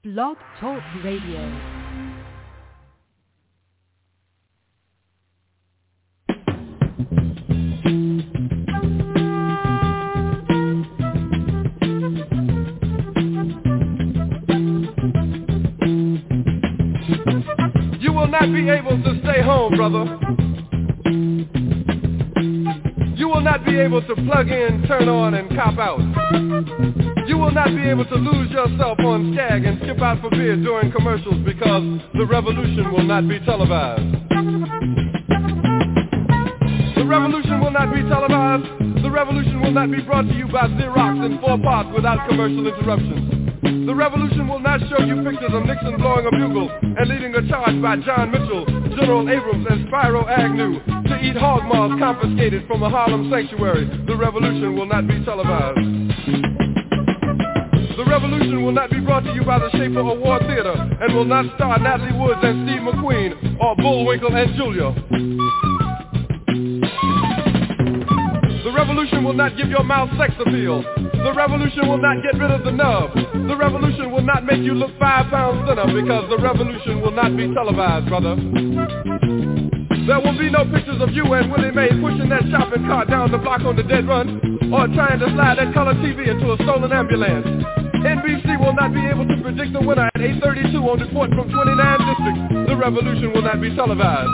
Blog Talk Radio. You will not be able to stay home, brother. You will not be able to plug in, turn on, and cop out. You will not be able to lose yourself on Skag and skip out for beer during commercials because the revolution will not be televised. The revolution will not be televised. The revolution will not be brought to you by Xerox in 4 parts without commercial interruptions. The revolution will not show you pictures of Nixon blowing a bugle and leading a charge by John Mitchell, General Abrams, and Spyro Agnew to eat hog maws confiscated from a Harlem sanctuary. The revolution will not be televised. The revolution will not be brought to you by the Schaefer Award Theater and will not star Natalie Woods and Steve McQueen or Bullwinkle and Julia. The revolution will not give your mouth sex appeal. The revolution will not get rid of the nub. The revolution will not make you look 5 pounds thinner because the revolution will not be televised, brother. There will be no pictures of you and Willie Mae pushing that shopping cart down the block on the dead run or trying to slide that color TV into a stolen ambulance. NBC will not be able to predict the winner at 8:32 on report from 29 districts. The revolution will not be televised.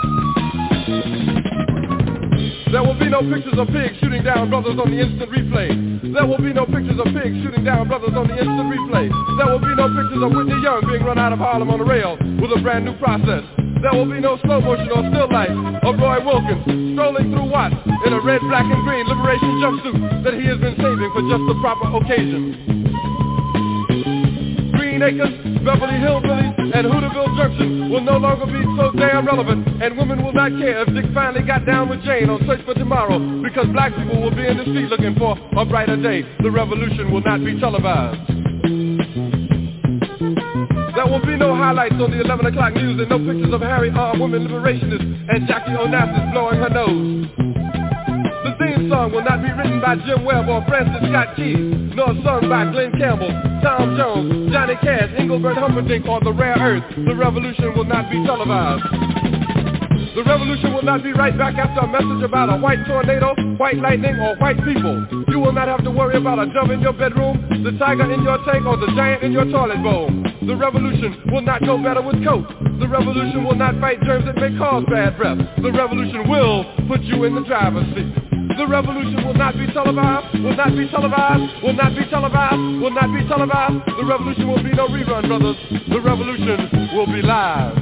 There will be no pictures of pigs shooting down brothers on the instant replay. There will be no pictures of pigs shooting down brothers on the instant replay. There will be no pictures of Whitney Young being run out of Harlem on a rail with a brand new process. There will be no slow motion or still life of Roy Wilkins strolling through Watts in a red, black, and green liberation jumpsuit that he has been saving for just the proper occasion. Green Acres, Beverly Hillbillies, and Hooterville Junction will no longer be so damn relevant, and women will not care if Dick finally got down with Jane on Search for Tomorrow, because black people will be in the street looking for a brighter day. The revolution will not be televised. There will be no highlights on the 11 o'clock news and no pictures of Harry armed women liberationists and Jackie Onassis blowing her nose. The theme song will not be written by Jim Webb or Francis Scott Keys, nor sung by Glenn Campbell, Tom Jones, Johnny Cash, Engelbert Humperdinck, or The Rare Earth. The revolution will not be televised. The revolution will not be right back after a message about a white tornado, white lightning, or white people. You will not have to worry about a dove in your bedroom, the tiger in your tank, or the giant in your toilet bowl. The revolution will not go better with Coke. The revolution will not fight germs that may cause bad breath. The revolution will put you in the driver's seat. The revolution will not be televised, will not be televised, will not be televised, will not be televised. The revolution will be no rerun, brothers. The revolution will be live.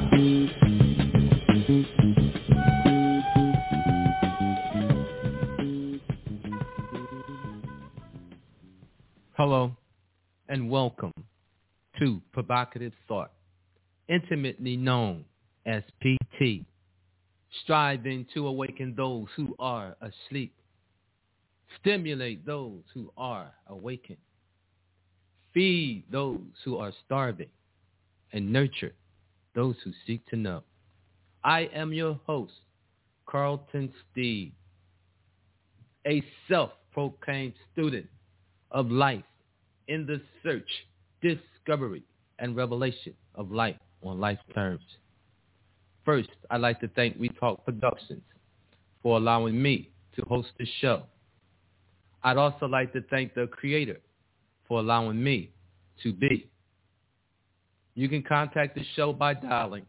Hello and welcome to Provocative Thought, intimately known as PT, striving to awaken those who are asleep, stimulate those who are awakened, feed those who are starving, and nurture those who seek to know. I am your host, Carlton Steed, a self-proclaimed student of life in the search, discovery, and revelation of life on life's terms. First, I'd like to thank We Talk Productions for allowing me to host the show. I'd also like to thank the creator for allowing me to be. You can contact the show by dialing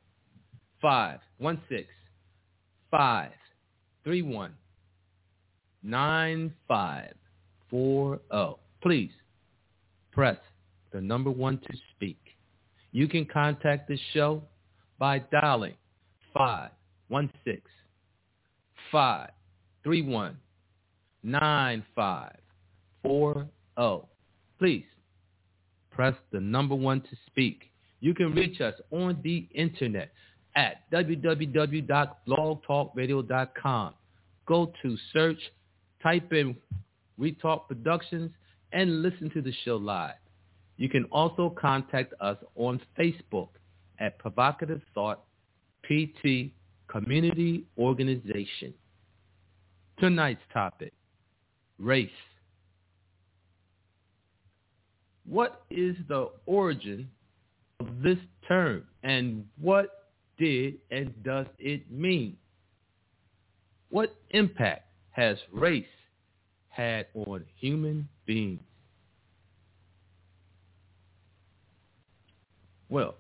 516-531-9540. Please press the number 1 to speak. You can contact the show by dialing 516-531-9540. Please press the number 1 to speak. You can reach us on the internet at www.blogtalkradio.com. Go to search, type in We Talk Productions, and listen to the show live. You can also contact us on Facebook at Provocative Thought PT Community Organization. Tonight's topic, race. What is the origin this term and what did and does it mean? What impact has race had on human beings? Well,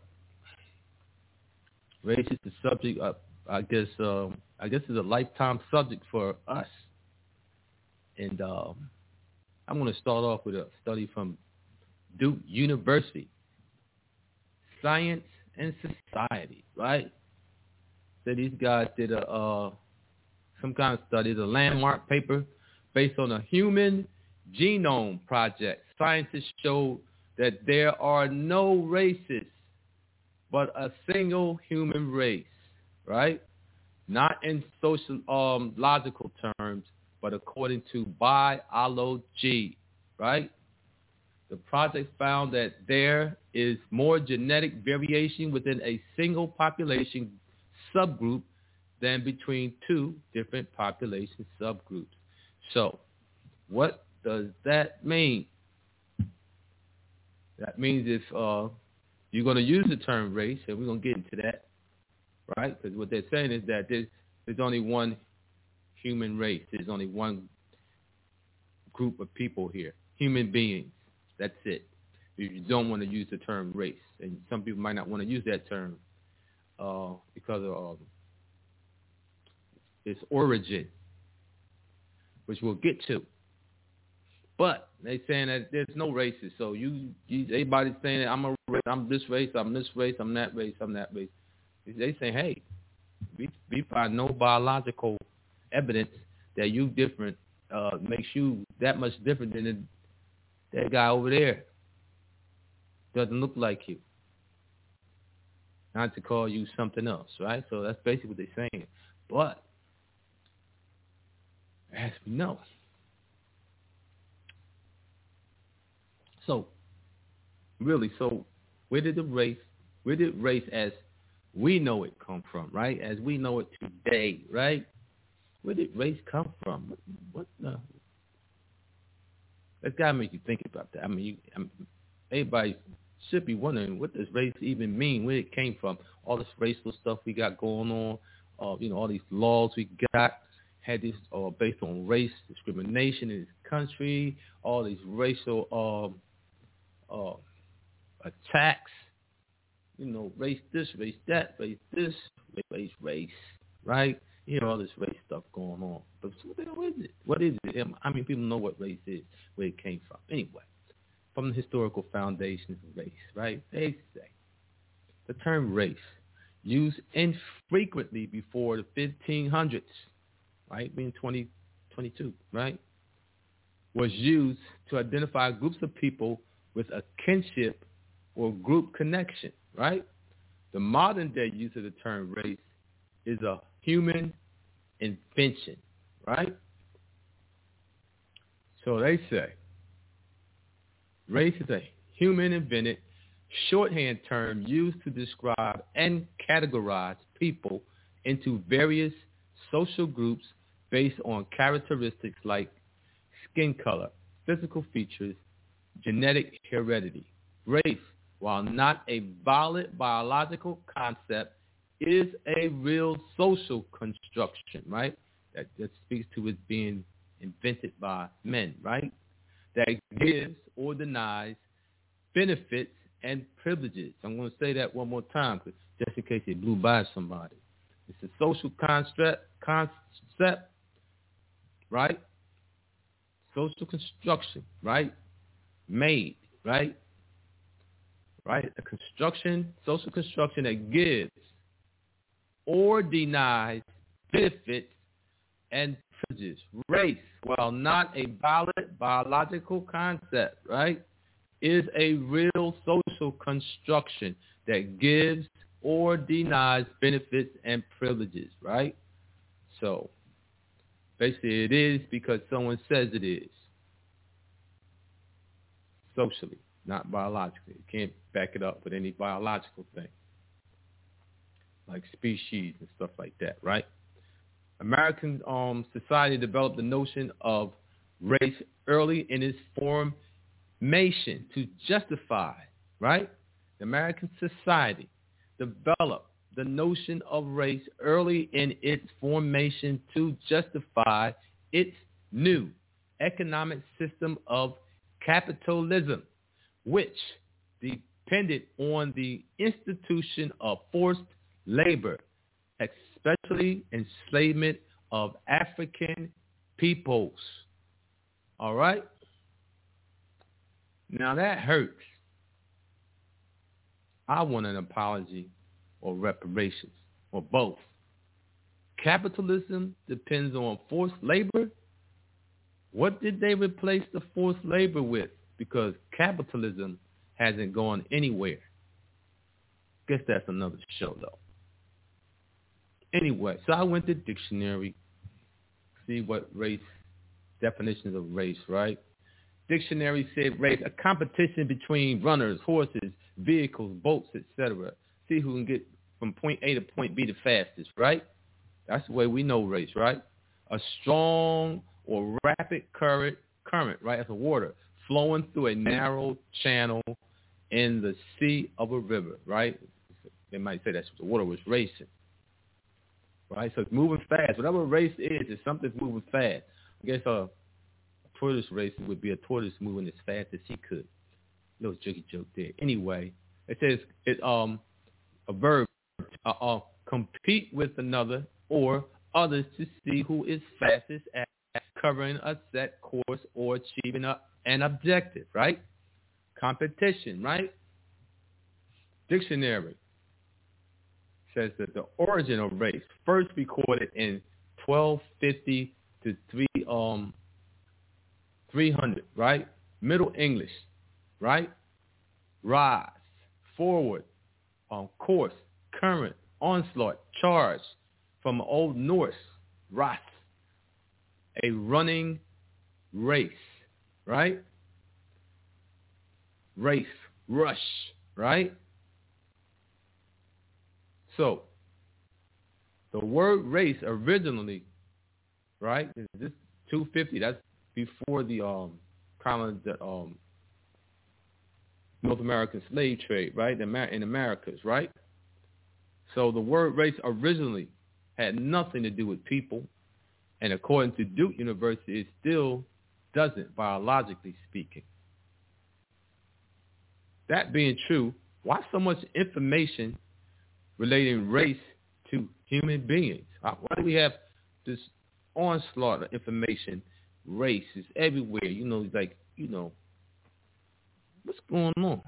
race is the subject of, I guess it's a lifetime subject for us. And I'm going to start off with a study from Duke University, Science and Society, right? So these guys did some kind of study, a landmark paper based on a human genome project. Scientists showed that there are no races but a single human race, right? Not in social logical terms, but according to biology, right? The project found that there is more genetic variation within a single population subgroup than between two different population subgroups. So, what does that mean? That means if you're going to use the term race, and we're going to get into that, right? Because what they're saying is that there's only one human race. There's only one group of people here, human beings. That's it. You don't want to use the term race. And some people might not want to use that term because of its origin, which we'll get to. But they saying that there's no races. So everybody's saying that I'm this race, I'm this race, I'm that race, I'm that race. They say, hey, we find no biological evidence that you different makes you that much different than that guy over there. Doesn't look like you. Not to call you something else, right? So that's basically what they're saying. But as we know, so where did race as we know it come from, right? As we know it today, right? Where did race come from? What that's got to make you think about that. I mean, everybody should be wondering, what does race even mean? Where it came from? All this racial stuff we got going on, all these laws we got had this based on race discrimination in this country. All these racial attacks. Race this, race that, race this, race, right? All this race stuff going on. But what the hell is it? What is it? I mean, people know what race is, where it came from. Anyway, from the historical foundations of race, right? They say the term race, used infrequently before the 1500s, right? Being 2022, right? Was used to identify groups of people with a kinship or group connection, right? The modern day use of the term race is a human invention, right? So they say race is a human invented shorthand term used to describe and categorize people into various social groups based on characteristics like skin color, physical features, genetic heredity. Race, while not a valid biological concept, is a real social construction, right? That speaks to it being invented by men, right? That gives or denies benefits and privileges. I'm going to say that one more time, just in case it blew by somebody. It's a social concept, right? Social construction, right? Made, right? Right? A construction, social construction that gives or denies benefits and privileges. Race, while not a valid biological concept, right, is a real social construction that gives or denies benefits and privileges, right? So, basically it is because someone says it is. Socially, not biologically. You can't back it up with any biological thing, like species and stuff like that, right? American society developed the notion of race early in its formation to justify, right, the American society, developed the notion of race early in its formation to justify its new economic system of capitalism, which depended on the institution of forced labor, especially enslavement of African peoples. All right? Now that hurts. I want an apology or reparations or both. Capitalism depends on forced labor. What did they replace the forced labor with? Because capitalism hasn't gone anywhere. Guess that's another show, though. Anyway, so I went to dictionary, see what race, definitions of race, right? Dictionary said race, a competition between runners, horses, vehicles, boats, etc. See who can get from point A to point B the fastest, right? That's the way we know race, right? A strong or rapid current, right? That's a water flowing through a narrow channel in the sea of a river, right? They might say that's what the water was racing, right? So it's moving fast. Whatever race is something's moving fast. I guess a tortoise race would be a tortoise moving as fast as he could. Little jokey joke there. Anyway, it says a verb compete with another or others to see who is fastest at covering a set course or achieving an objective, right? Competition, right? Dictionary says that the origin of race first recorded in 1250 to 300, right? Middle English, right? Rise, forward, course, current, onslaught, charge, from Old Norse, ras, a running race, right? Race, rush, right? So, the word race originally, right, this 250, that's before the North American slave trade, right, in Americas, right? So the word race originally had nothing to do with people, and according to Duke University, it still doesn't, biologically speaking. That being true, why so much information relating race to human beings? Why do we have this onslaught of information? Race is everywhere. What's going on?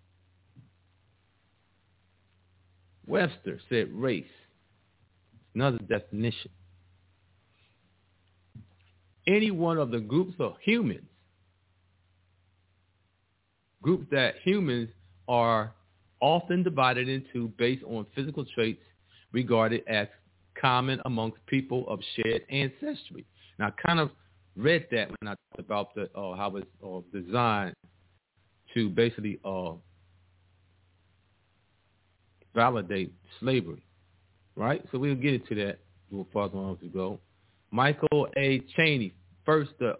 Webster said race. Another definition. Any one of the groups of humans, groups that humans are often divided into based on physical traits regarded as common amongst people of shared ancestry. Now, I kind of read that when I talked about how it's designed to basically validate slavery, right? So we'll get into that a little farther on as we go. Michael A. Cheney, first, the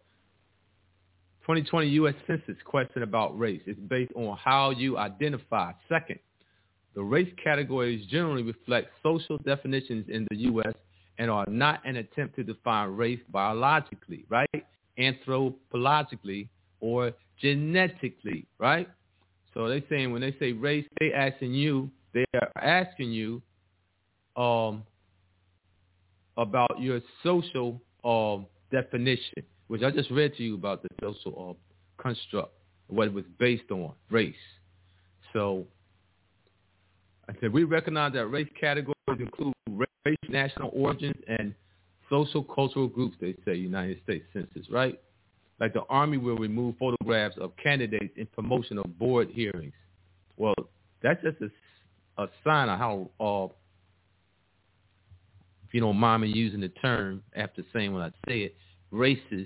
2020 U.S. Census question about race is based on how you identify. Second, the race categories generally reflect social definitions in the U.S. and are not an attempt to define race biologically, right? Anthropologically or genetically, right? So they're saying when they say race, they are asking you about your social definition, which I just read to you about the social construct, what it was based on, race. So I said we recognize that race categories include race, national origins, and social cultural groups, they say, United States Census, right? Like the Army will remove photographs of candidates in promotion of board hearings. Well, that's just a sign of how, if you don't mind me using the term after saying what I said, racist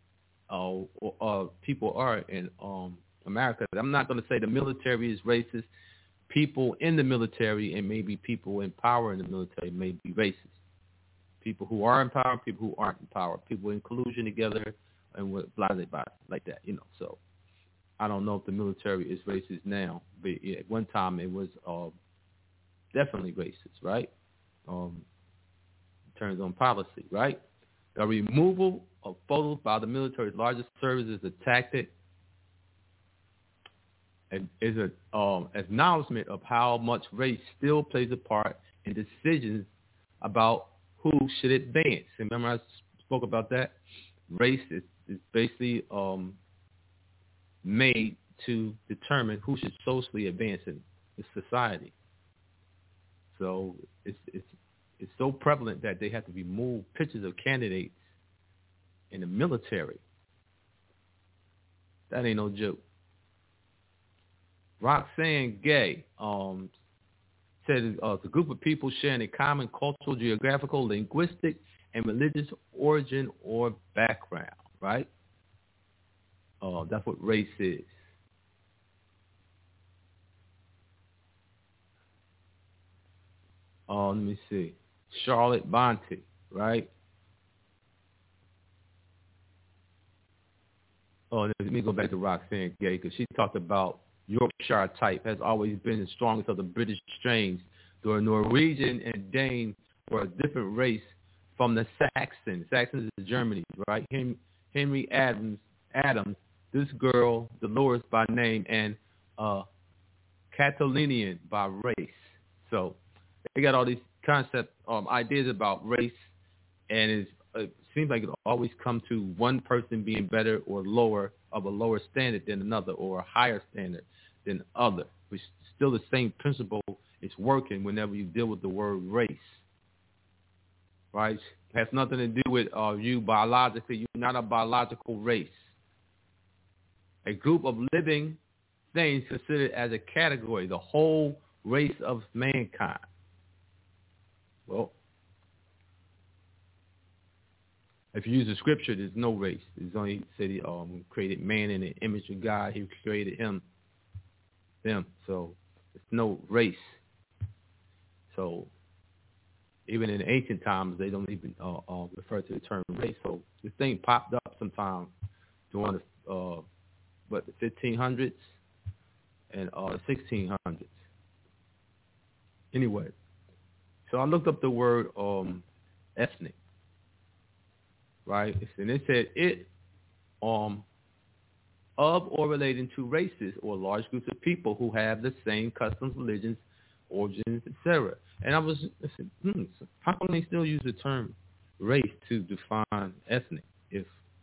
people are in America. I'm not going to say the military is racist. People in the military and maybe people in power in the military may be racist. People who are in power, people who aren't in power, people in collusion together and with blah, blah, blah, like that, So I don't know if the military is racist now, but at one time it was definitely racist, right? In terms on policy, right? The removal of photos by the military's largest service is a tactic and is an acknowledgement of how much race still plays a part in decisions about who should advance. Remember I spoke about that? Race is basically made to determine who should socially advance in society. So it's so prevalent that they have to remove pictures of candidates in the military. That ain't no joke. Roxane Gay said it's a group of people sharing a common cultural, geographical, linguistic, and religious origin or background, right? That's what race is. Let me see. Charlotte Bonte, right? Let me go back to Roxane Gay because she talked about Yorkshire type has always been the strongest of the British strains. The Norwegian and Dane were a different race from the Saxons. Saxons is Germany, right? Henry Adams, this girl, Dolores by name, and Catalonian by race. So they got all these concept ideas about race, and it seems like it always come to one person being better or lower of a lower standard than another, or a higher standard than other. Which still the same principle is working whenever you deal with the word race, right? It has nothing to do with you biologically. You're not a biological race. A group of living things considered as a category, the whole race of mankind. Well, if you use the scripture, there's no race. There's only said he created man in the image of God. He created them. So there's no race. So even in ancient times, they don't even refer to the term race. So this thing popped up sometime during the 1500s and the 1600s. Anyway, so I looked up the word ethnic, right? And it said it of or relating to races or large groups of people who have the same customs, religions, origins, etc. And I said, how come they still use the term race to define ethnic if,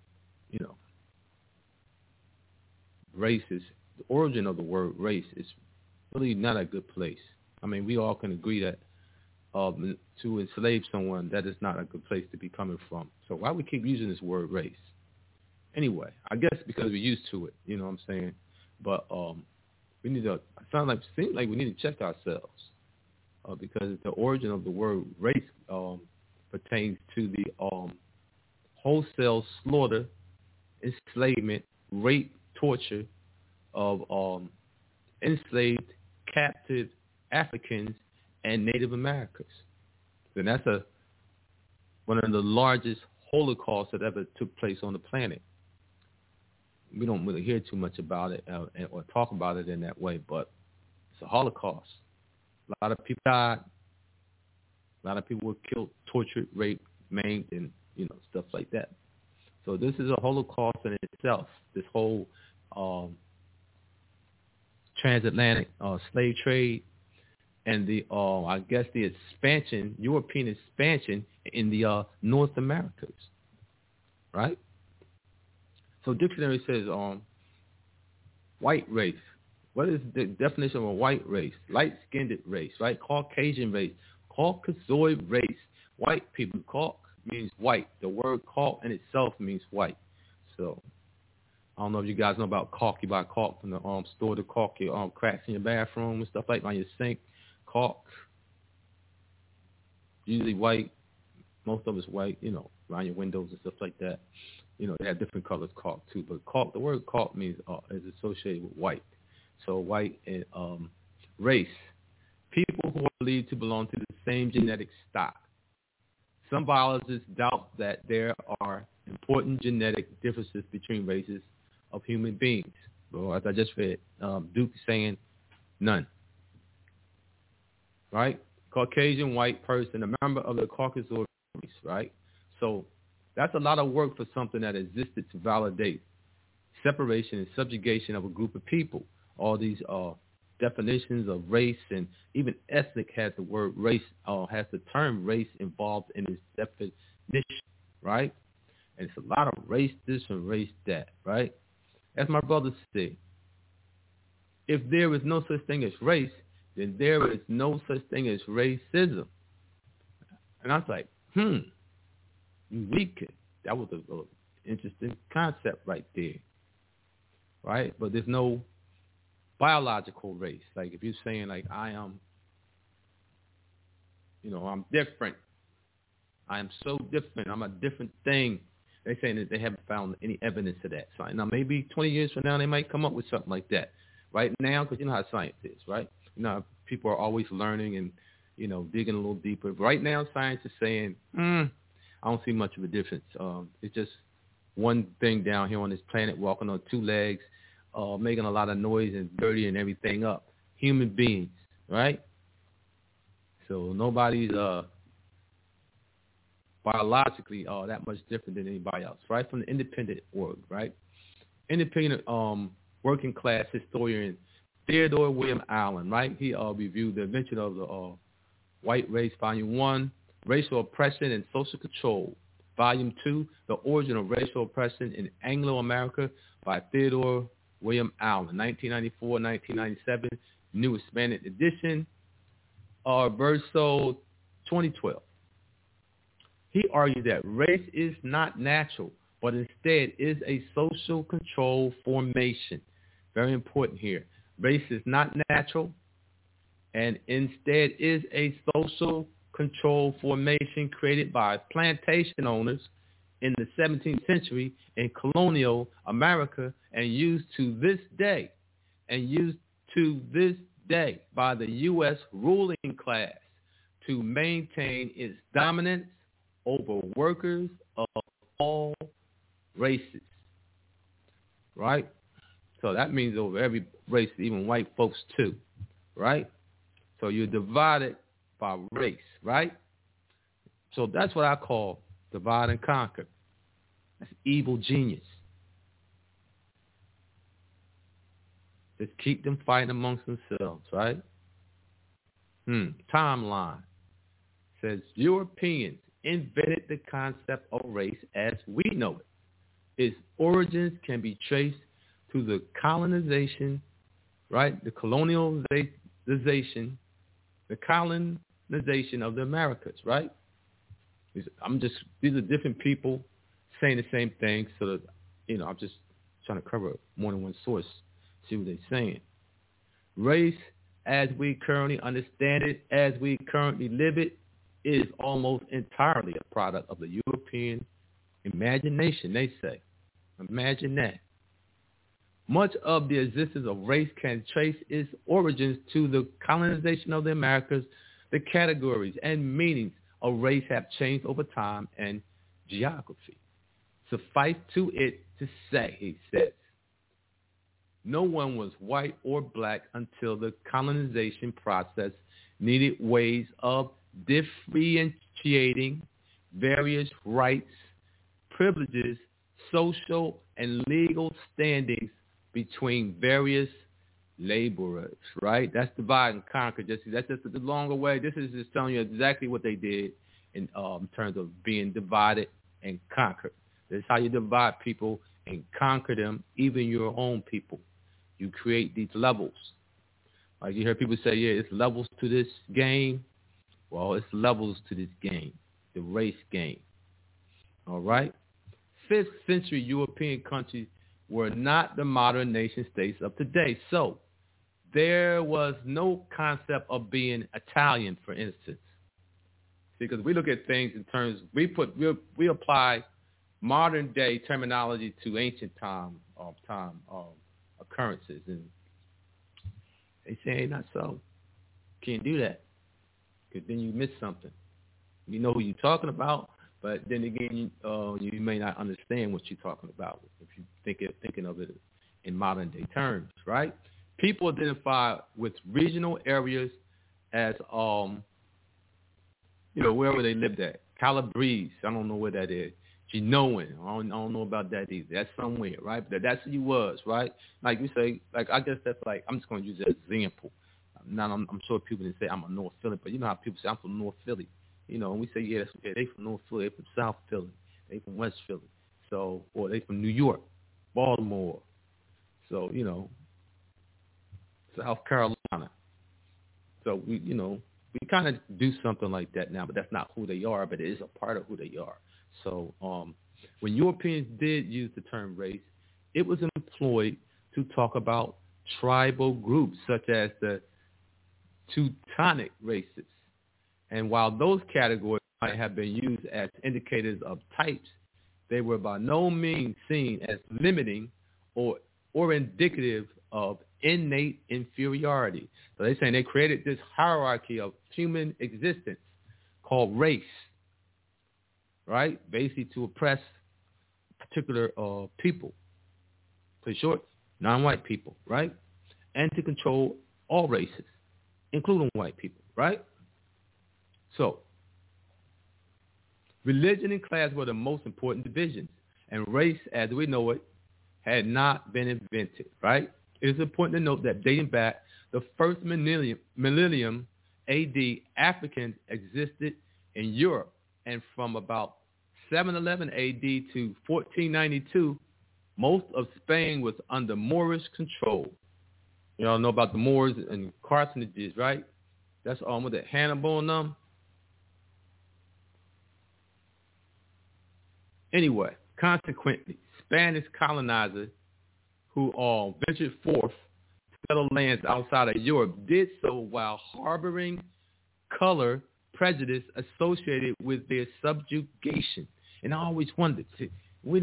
race is, the origin of the word race is really not a good place. I mean, we all can agree that to enslave someone, that is not a good place to be coming from. So why we keep using this word race? Anyway, I guess because we're used to it, you know what I'm saying? But we need to, seems like we need to check ourselves because the origin of the word race pertains to the wholesale slaughter, enslavement, rape, torture of enslaved, captive Africans and Native Americans. And that's one of the largest holocausts that ever took place on the planet. We don't really hear too much about it or talk about it in that way, but it's a Holocaust. A lot of people died. A lot of people were killed, tortured, raped, maimed, and stuff like that. So this is a Holocaust in itself. This whole transatlantic slave trade and the I guess the expansion, European expansion in the North Americas, right? So dictionary says white race. What is the definition of a white race? Light-skinned race, right? Caucasian race, Caucasoid race. White people. Cauc means white. The word cauc in itself means white. So I don't know if you guys know about caulk. You buy caulk from the store to caulk your cracks in your bathroom and stuff like that on your sink. Caulk, usually white. Most of it's white, around your windows and stuff like that. They have different colors, caulk too. But caulk, the word caulk means is associated with white. So white and race, people who are believed to belong to the same genetic stock. Some biologists doubt that there are important genetic differences between races of human beings. Well, as I just read, Duke saying none. Right? Caucasian white person, a member of the Caucasus race, right? So that's a lot of work for something that existed to validate separation and subjugation of a group of people. All these definitions of race and even ethnic has the word race, has the term race involved in its definition, right? And it's a lot of race this and race that, right? As my brother said, if there is no such thing as race, then there is no such thing as racism. And I was like, that was an interesting concept right there, right? But there's no biological race. Like if you're saying like I am, I'm different. I am so different. I'm a different thing. They're saying that they haven't found any evidence of that. So now maybe 20 years from now they might come up with something like that. Right now, because you know how science is, right? People are always learning and, digging a little deeper. Right now, science is saying, I don't see much of a difference. It's just one thing down here on this planet walking on two legs, making a lot of noise and dirtying everything up. Human beings, right? So nobody's biologically that much different than anybody else, right? From the independent world, right? Independent working class historian Theodore William Allen, right? He reviewed the invention of the white race, Volume 1, Racial Oppression and Social Control. Volume 2, The Origin of Racial Oppression in Anglo-America by Theodore William Allen, 1994-1997, New Expanded Edition, verso 2012. He argued that race is not natural, but instead is a social control formation. Very important here. Race is not natural and instead is a social control formation created by plantation owners in the 17th century in colonial America and used to this day by the U.S. ruling class to maintain its dominance over workers of all races, right? So that means over every race, even white folks too, right? So you're divided by race, right? So that's what I call divide and conquer. That's evil genius. Just keep them fighting amongst themselves, right? Timeline says Europeans invented the concept of race as we know it. Its origins can be traced to the colonization, right? The colonization of the Americas, right? These are different people saying the same thing. So that, I'm just trying to cover more than one source, see what they're saying. Race, as we currently understand it, as we currently live it, is almost entirely a product of the European imagination, they say. Imagine that. Much of the existence of race can trace its origins to the colonization of the Americas. The categories and meanings of race have changed over time and geography. Suffice to it to say, he says, no one was white or black until the colonization process needed ways of differentiating various rights, privileges, social and legal standings between various laborers, right? That's divide and conquer. That's just the longer way. This is just telling you exactly what they did in terms of being divided and conquered. This is how you divide people and conquer them, even your own people. You create these levels. Like you hear people say, yeah, it's levels to this game. Well, it's levels to this game, the race game. All right? 5th century European countries were not the modern nation states of today. So there was no concept of being Italian, for instance. Because we look at things in terms, we apply modern day terminology to ancient time occurrences, and they say, hey, not so. Can't do that, because then you miss something. You know who you're talking about, but then again, you may not understand what you're talking about if you're thinking of it in modern day terms, right? People identify with regional areas as, wherever they lived at. Calabrese, I don't know where that is. Genoan, I don't know about that either. That's somewhere, right? But that's who you was, right? Like you say, like I guess that's like, I'm just going to use that as an example. Now, I'm sure people didn't say I'm a North Philly, but you know how people say I'm from North Philly. You know, and we say, yeah, they from North Philly, they from South Philly, they from West Philly. So, or they from New York, Baltimore. So, South Carolina. So we kind of do something like that now, but that's not who they are, but it is a part of who they are. So when Europeans did use the term race, it was employed to talk about tribal groups such as the Teutonic races. And while those categories might have been used as indicators of types, they were by no means seen as limiting or indicative of innate inferiority. So they're saying they created this hierarchy of human existence called race, right? Basically to oppress particular people. To short, non-white people, right? And to control all races, including white people, right? So, religion and class were the most important divisions, and race, as we know it, had not been invented, right? It is important to note that dating back the first millennium AD, Africans existed in Europe, and from about 711 AD to 1492, most of Spain was under Moorish control. You all know about the Moors and carcinages, right? That's with it, Hannibal and them. Anyway, consequently, Spanish colonizers who ventured forth to settle lands outside of Europe did so while harboring color prejudice associated with their subjugation. And I always wondered, why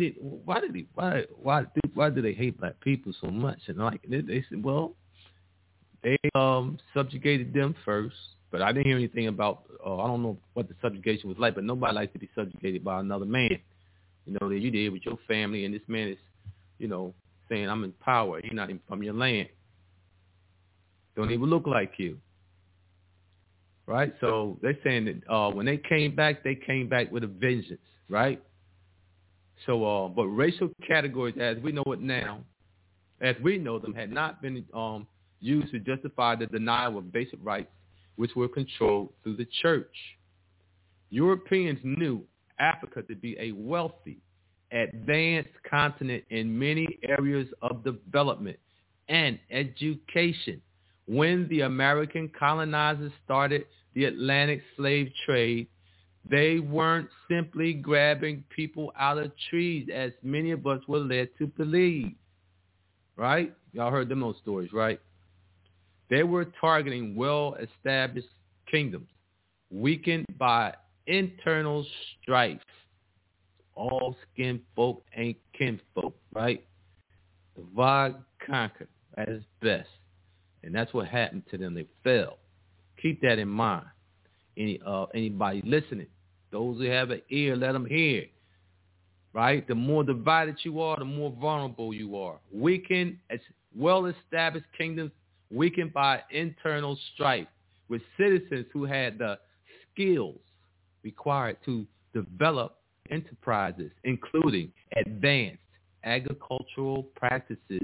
do they hate black people so much? And like they said, well, they subjugated them first, but I didn't hear anything about. I don't know what the subjugation was like, but nobody likes to be subjugated by another man. You know, that you did with your family, and this man is, saying I'm in power. He's not even from your land. Don't even look like you. Right? So they're saying that when they came back with a vengeance, right? So, but racial categories, as we know it now, as we know them, had not been used to justify the denial of basic rights, which were controlled through the church. Europeans knew Africa to be a wealthy, advanced continent in many areas of development and education. When the American colonizers started the Atlantic slave trade, they weren't simply grabbing people out of trees, as many of us were led to believe. Right? Y'all heard them those stories, right? They were targeting well-established kingdoms, weakened by internal strife. All skin folk ain't kinfolk, right? Divide, conquer at its best. And that's what happened to them. They fell. Keep that in mind. Anybody listening, those who have an ear, let them hear. Right? The more divided you are, the more vulnerable you are. Weakened, as well-established kingdoms, weakened by internal strife, with citizens who had the skills required to develop enterprises, including advanced agricultural practices,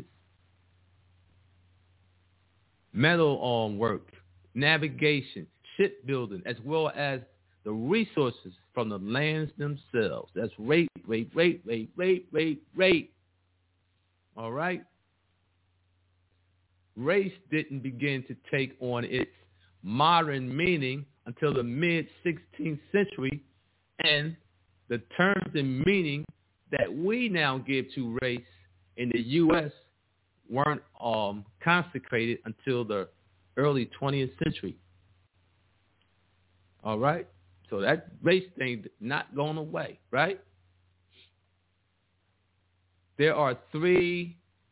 metal work, navigation, shipbuilding, as well as the resources from the lands themselves. That's rate. All right? Race didn't begin to take on its modern meaning until the mid-16th century, and the terms and meaning that we now give to race in the U.S. weren't consecrated until the early 20th century. All right? So that race thing not going away, right? There are three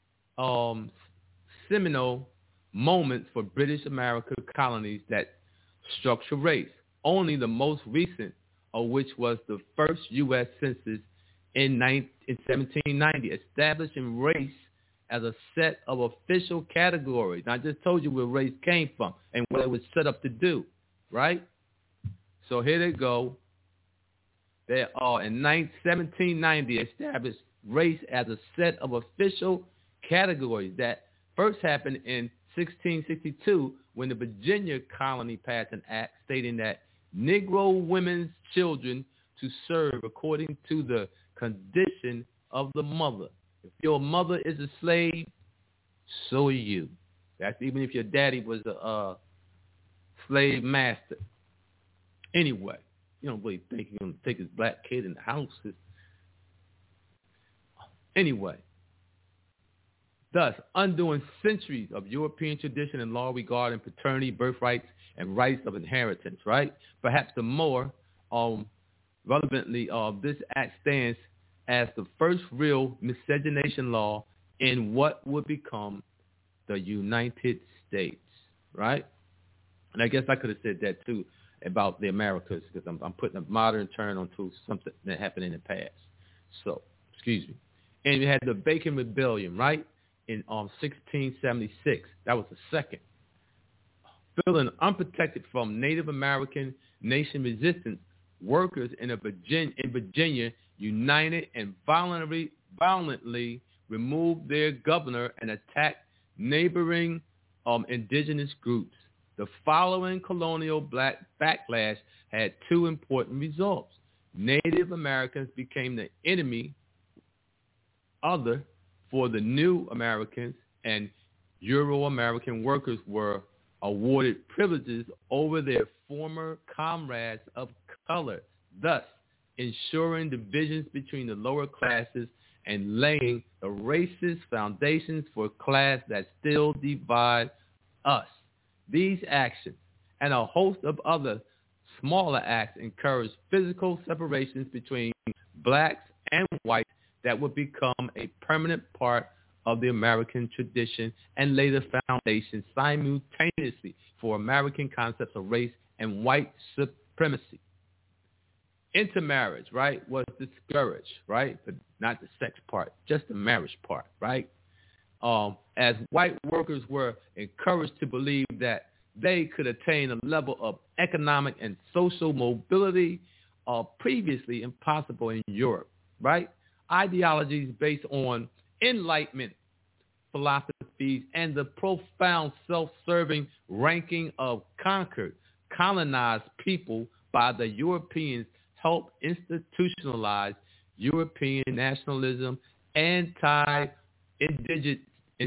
seminal moments for British American colonies that structure race. Only the most recent of which was the first U.S. census in 1790, establishing race as a set of official categories. And I just told you where race came from and what it was set up to do, right? So here they go. They are in 1790 established race as a set of official categories that first happened in 1662 when the Virginia colony passed an act stating that Negro women's children to serve according to the condition of the mother. If your mother is a slave, so are you. That's even if your daddy was a slave master. Anyway, you don't really think he's going to take his black kid in the house. Anyway, thus undoing centuries of European tradition and law regarding paternity, birthrights, and rights of inheritance, right? Perhaps the more relevantly, this act stands as the first real miscegenation law in what would become the United States, right? And I guess I could have said that too about the Americas because I'm putting a modern turn onto something that happened in the past. So, excuse me. And you had the Bacon Rebellion, right, in 1676. That was the second. Feeling unprotected from Native American nation resistance, workers in Virginia united and violently removed their governor and attacked neighboring indigenous groups. The following colonial black backlash had two important results. Native Americans became the enemy other for the new Americans, and Euro-American workers were awarded privileges over their former comrades of color, thus ensuring divisions between the lower classes and laying the racist foundations for a class that still divide us. These actions and a host of other smaller acts encouraged physical separations between blacks and whites that would become a permanent part of the American tradition and lay the foundation simultaneously for American concepts of race and white supremacy. Intermarriage, right, was discouraged, right, but not the sex part, just the marriage part, right? As white workers were encouraged to believe that they could attain a level of economic and social mobility previously impossible in Europe, right? Ideologies based on Enlightenment philosophies and the profound self-serving ranking of conquered, colonized people by the Europeans helped institutionalize European nationalism, indigeneity,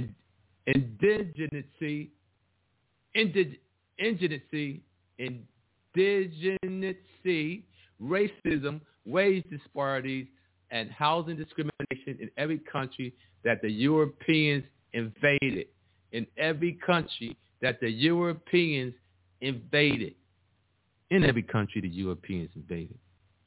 racism, wage disparities, and housing discrimination in every country that the Europeans invaded. In every country that the Europeans invaded. In every country the Europeans invaded.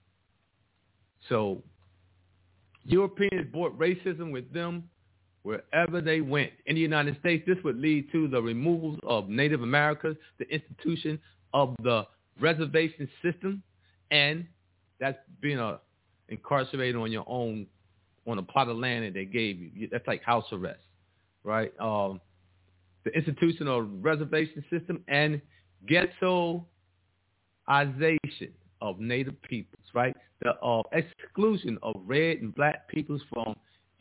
So Europeans brought racism with them wherever they went. In the United States, this would lead to the removal of Native Americans, the institution of the reservation system, and that's being incarcerated on your own, on a plot of land that they gave you. That's like house arrest, right? The institution of reservation system and ghettoization of Native peoples, right? The exclusion of red and black peoples from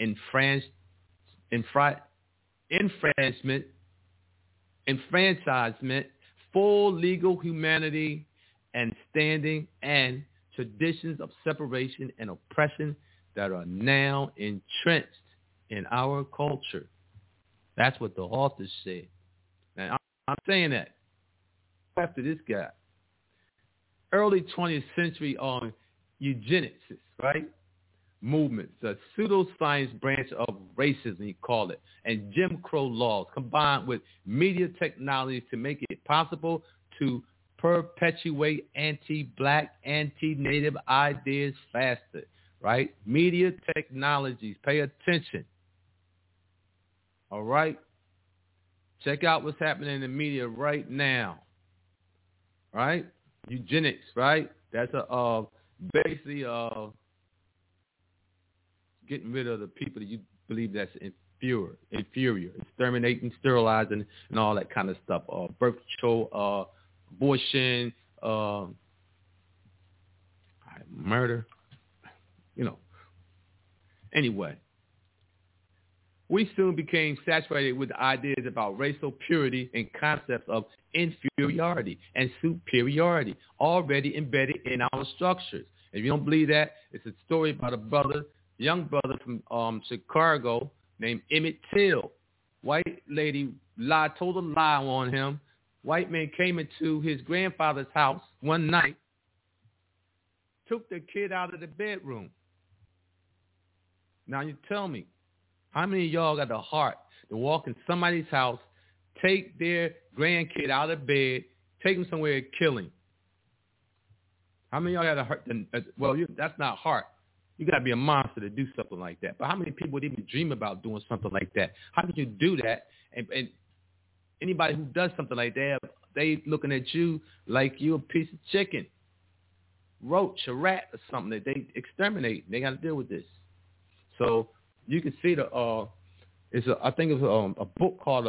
enfranchisement, full legal humanity and standing, and traditions of separation and oppression that are now entrenched in our culture. That's what the author said. And I'm saying that after this guy. Early 20th century on eugenics, right? Movements, the pseudoscience branch of racism, you call it, and Jim Crow laws combined with media technology to make it possible to perpetuate anti-black, anti-native ideas faster, right? Media technologies, pay attention. All right? Check out what's happening in the media right now, right? Eugenics, right? That's basically getting rid of the people that you believe that's inferior, exterminating, sterilizing, and all that kind of stuff. Birth control, abortion, murder, Anyway, we soon became saturated with ideas about racial purity and concepts of inferiority and superiority already embedded in our structures. If you don't believe that, it's a story about a young brother from Chicago named Emmett Till. White lady told a lie on him. White man came into his grandfather's house one night, took the kid out of the bedroom. Now you tell me, how many of y'all got the heart to walk in somebody's house, take their grandkid out of bed, take him somewhere and kill him? How many of y'all got the heart? Well, that's not heart. You got to be a monster to do something like that. But how many people would even dream about doing something like that? How could you do that? And anybody who does something like that, they looking at you like you a piece of chicken, roach, a rat, or something that they exterminate. They got to deal with this. So you can see I think it's a book called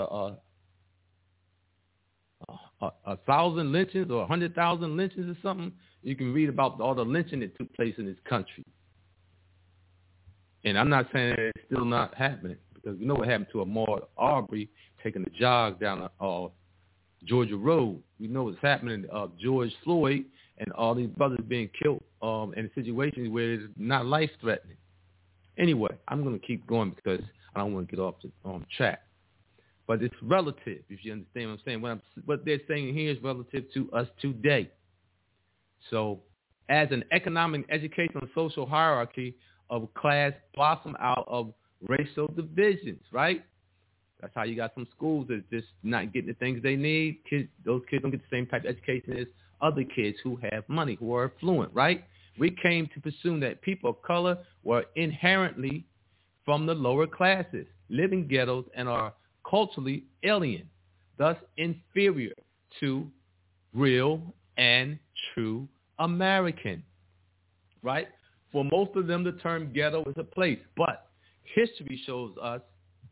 a thousand lynchings or 100,000 lynchings or something. You can read about all the lynching that took place in this country. And I'm not saying that it's still not happening, because you know what happened to Ahmaud Arbery taking a jog down Georgia Road. We know what's happening to George Floyd and all these brothers being killed in situations where it's not life-threatening. Anyway, I'm going to keep going because I don't want to get off the track. But it's relative, if you understand what I'm saying. What they're saying here is relative to us today. So as an economic, educational, and social hierarchy of class blossom out of racial divisions, right? That's how you got some schools that just not getting the things they need. Those kids don't get the same type of education as other kids who have money, who are affluent, right? We came to presume that people of color were inherently from the lower classes, live in ghettos, and are culturally alien, thus inferior to real and true American, right? For most of them, the term ghetto is a place, but history shows us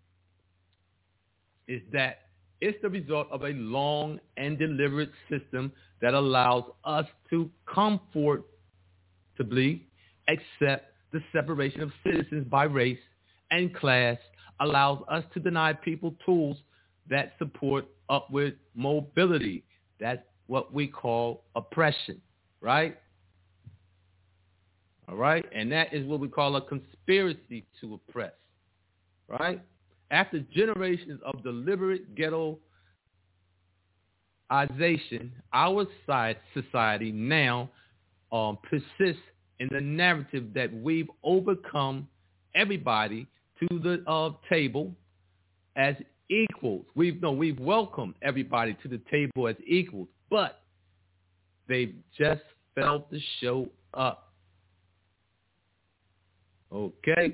is that it's the result of a long and deliberate system that allows us to comfortably accept the separation of citizens by race and class, allows us to deny people tools that support upward mobility. That's what we call oppression, right? All right? And that is what we call a conspiracy to oppress, right? After generations of deliberate ghettoization, our society now persists in the narrative that we've overcome everybody to the table as equals. We've welcomed everybody to the table as equals, but they've just failed to show up. Okay?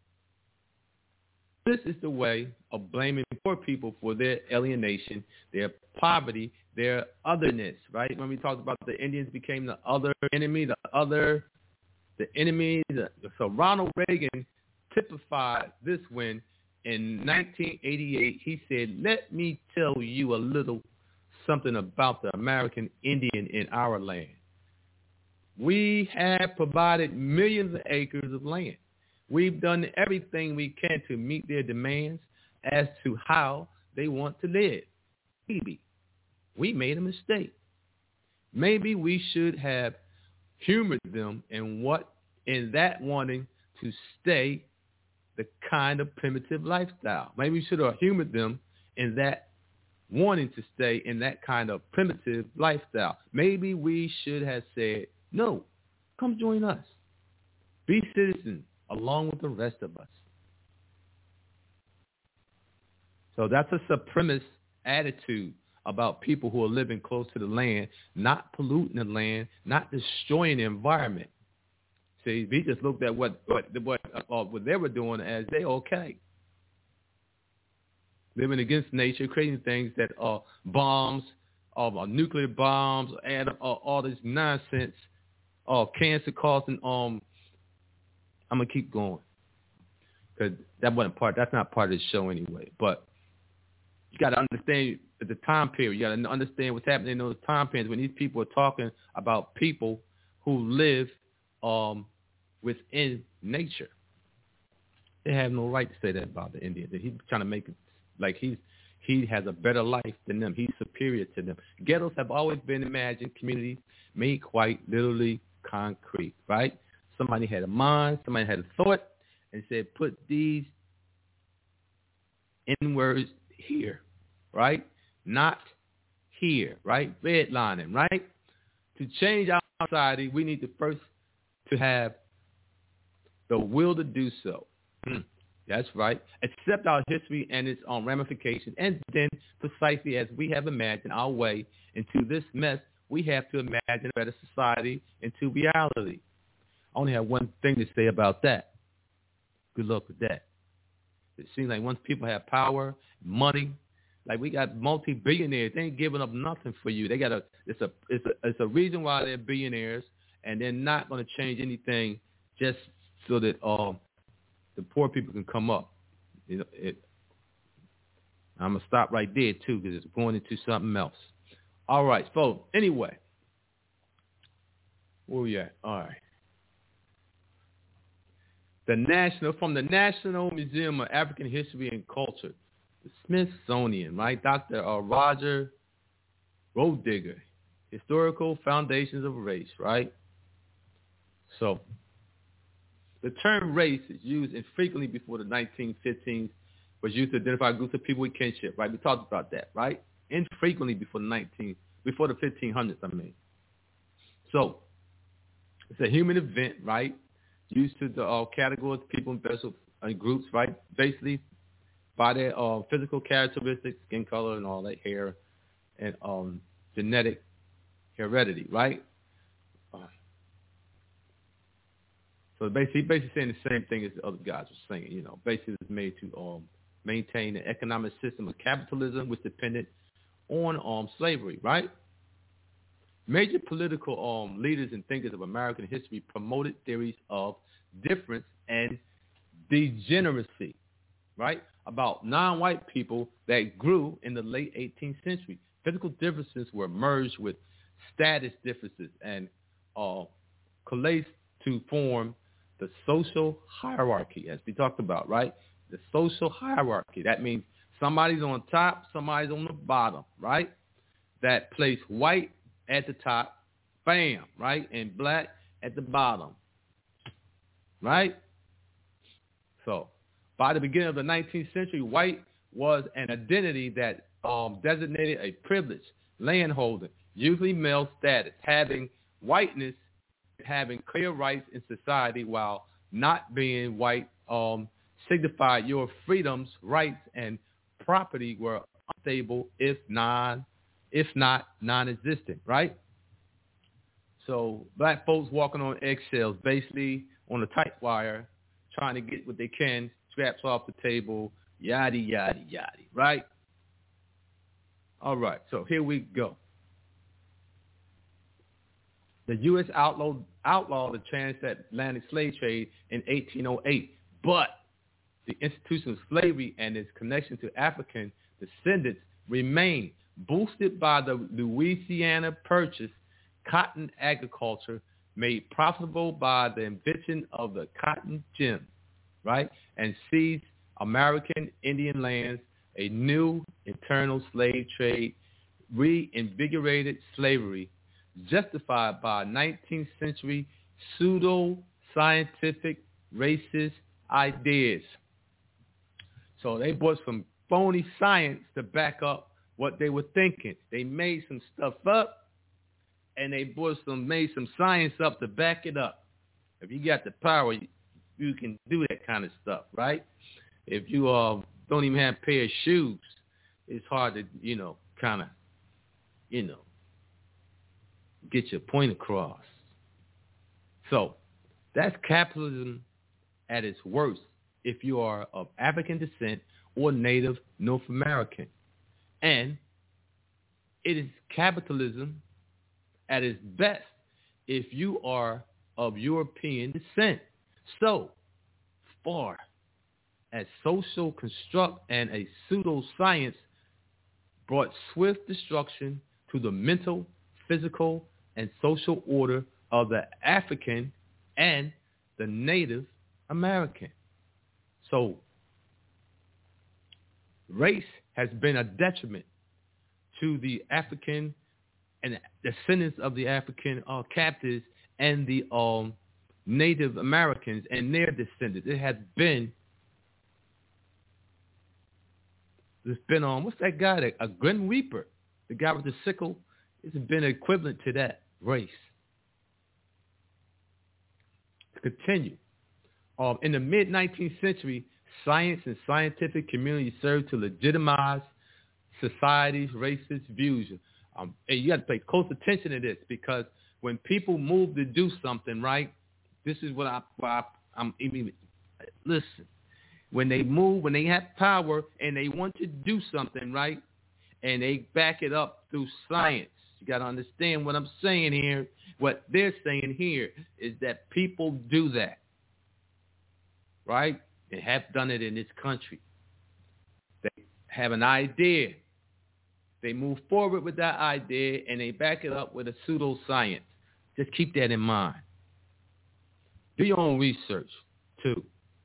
This is the way of blaming poor people for their alienation, their poverty, their otherness, right? When we talked about the Indians became the other enemy, so Ronald Reagan typified this when in 1988 he said, "Let me tell you a little something about the American Indian in our land. We have provided millions of acres of land. We've done everything we can to meet their demands as to how they want to live. Maybe we made a mistake. Maybe we should have humored them in that wanting to stay the kind of primitive lifestyle. Maybe we should have humored them in that wanting to stay in that kind of primitive lifestyle. Maybe we should have said, no, come join us. Be citizens along with the rest of us." So that's a supremacist attitude about people who are living close to the land, not polluting the land, not destroying the environment. See, we just looked at what they were doing as they okay. Living against nature, creating things that are bombs, nuclear bombs, and all this nonsense, cancer causing. I'm gonna keep going because that's not part of the show anyway. But you got to understand the time period. You got to understand what's happening in those time periods when these people are talking about people who live within nature. They have no right to say that about the Indians. He's trying to make it like he has a better life than them. He's superior to them. Ghettos have always been imagined communities made quite literally concrete, right? Somebody had a mind, somebody had a thought, and said, put these N words here, right? Not here, right? Redlining, right? To change our society, we need to first to have the will to do so. That's right. Accept our history and its ramifications, and then precisely as we have imagined our way into this mess, we have to imagine a better society into reality. I only have one thing to say about that. Good luck with that. It seems like once people have power, money, like we got multi-billionaires, they ain't giving up nothing for you. They got it's a reason why they're billionaires, and they're not going to change anything just so that the poor people can come up. I'm gonna stop right there too because it's going into something else. All right, folks. Anyway, where we at? All right. From the National Museum of African History and Culture, the Smithsonian, right? Dr. Roger Roediger, Historical Foundations of Race, right? So, the term race is used infrequently before the 1915s, was used to identify groups of people with kinship, right? We talked about that, right? Infrequently before the 1500s, I mean. So, it's a human event, right? Used to the categorize people in special groups, right? Basically, by their physical characteristics, skin color and all that, hair, and genetic heredity, right? So basically saying the same thing as the other guys were saying. You know, basically it's made to maintain an economic system of capitalism which depended on slavery, right? Major political leaders and thinkers of American history promoted theories of difference and degeneracy, right? About non-white people that grew in the late 18th century. Physical differences were merged with status differences and coalesced to form the social hierarchy, as we talked about, right? The social hierarchy. That means somebody's on top, somebody's on the bottom, right? That place white at the top, bam, right? And black at the bottom, right? So by the beginning of the 19th century, white was an identity that designated a privileged landholder, usually male status, having whiteness, having clear rights in society while not being white signified your freedoms, rights, and property were unstable if not non-existent, right? So black folks walking on eggshells, basically on a tight wire, trying to get what they can, scraps off the table, yada, yada, yada, right? All right, so here we go. The U.S. outlawed the transatlantic slave trade in 1808, but the institution of slavery and its connection to African descendants remained, boosted by the Louisiana Purchase, cotton agriculture made profitable by the invention of the cotton gin, right? And seized American Indian lands, a new internal slave trade, reinvigorated slavery, justified by 19th century pseudo-scientific racist ideas. So they brought some phony science to back up what they were thinking. They made some stuff up, and they made some science up to back it up. If you got the power, you can do that kind of stuff, right? If you don't even have a pair of shoes, it's hard to, kind of, get your point across. So that's capitalism at its worst if you are of African descent or Native North American. And it is capitalism at its best if you are of European descent. So far, as social construct and a pseudoscience brought swift destruction to the mental, physical, and social order of the African and the Native American. So race has been a detriment to the African and descendants of the African captives and the Native Americans and their descendants. It has been, what's that guy, a Grim Reaper, the guy with the sickle. It's been equivalent to that race. To continue, in the mid-19th century, science and scientific community served to legitimize society's racist views. And you got to pay close attention to this, because when people move to do something, right, this is what I'm listen. When they move, when they have power and they want to do something, right, and they back it up through science, you got to understand what I'm saying here. What they're saying here is that people do that, right? They have done it in this country. They have an idea. They move forward with that idea, and they back it up with a pseudoscience. Just keep that in mind. Do your own research, too.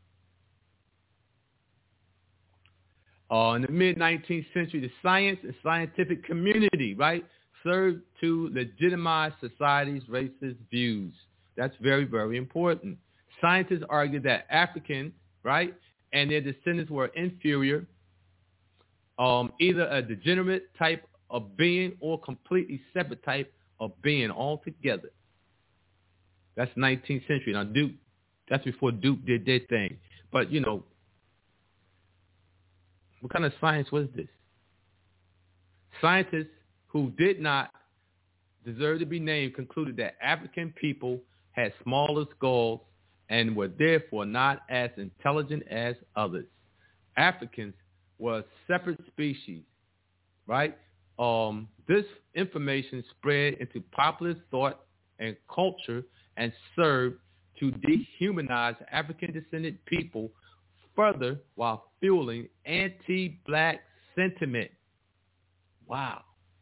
In the mid-19th century, the science and scientific community, right, served to legitimize society's racist views. That's very, very important. Scientists argue that Africans, right, and their descendants were inferior, either a degenerate type of being or completely separate type of being altogether. That's 19th century. Now, Duke, that's before Duke did their thing. But, you know, what kind of science was this? Scientists who did not deserve to be named concluded that African people had smaller skulls and were therefore not as intelligent as others. Africans were a separate species, right? This information spread into popular thought and culture and served to dehumanize African descendant people further while fueling anti-black sentiment. Wow.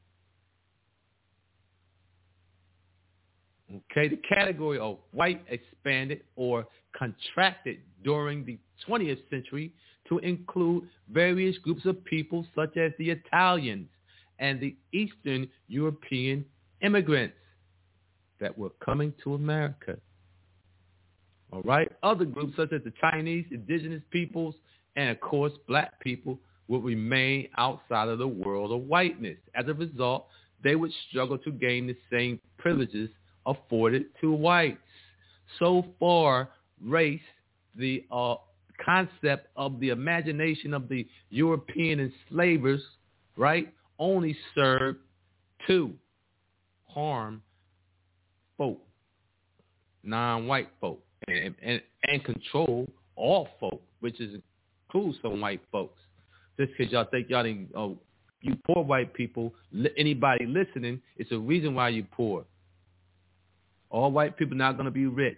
Okay, the category of white expanded or contracted during the 20th century to include various groups of people such as the Italians and the Eastern European immigrants that were coming to America. All right, other groups such as the Chinese, indigenous peoples, and of course black people would remain outside of the world of whiteness. As a result, they would struggle to gain the same privileges afforded to whites. So far, race, the concept of the imagination of the European enslavers, right, only served to harm folk, non-white folk, and control all folk, which includes some white folks. Just because y'all think y'all didn't, you poor white people, anybody listening, it's a reason why you poor. All white people not going to be rich.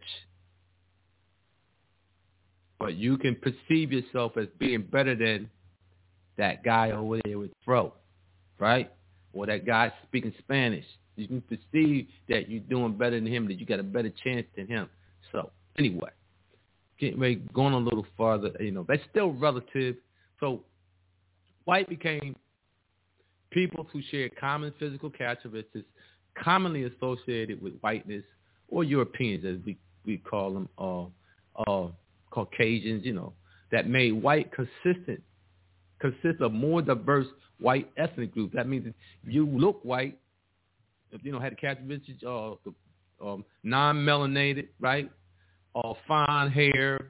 But you can perceive yourself as being better than that guy over there with Fro, right? Or that guy speaking Spanish. You can perceive that you're doing better than him, that you got a better chance than him. So, anyway, getting ready, going a little farther, that's still relative. So, white became people who share common physical characteristics commonly associated with whiteness, or Europeans, as we call them, Caucasians, that made white consists of more diverse white ethnic groups. That means if you look white, if had the characteristics of non-melanated, right, fine hair,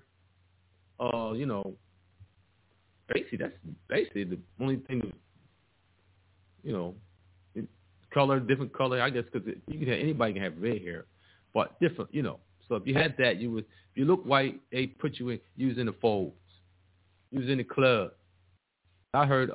basically that's basically the only thing that, color, different color, I guess, because anybody can have red hair, but different, So if you had that, if you look white, they put you in, the folds. You was in the club. I heard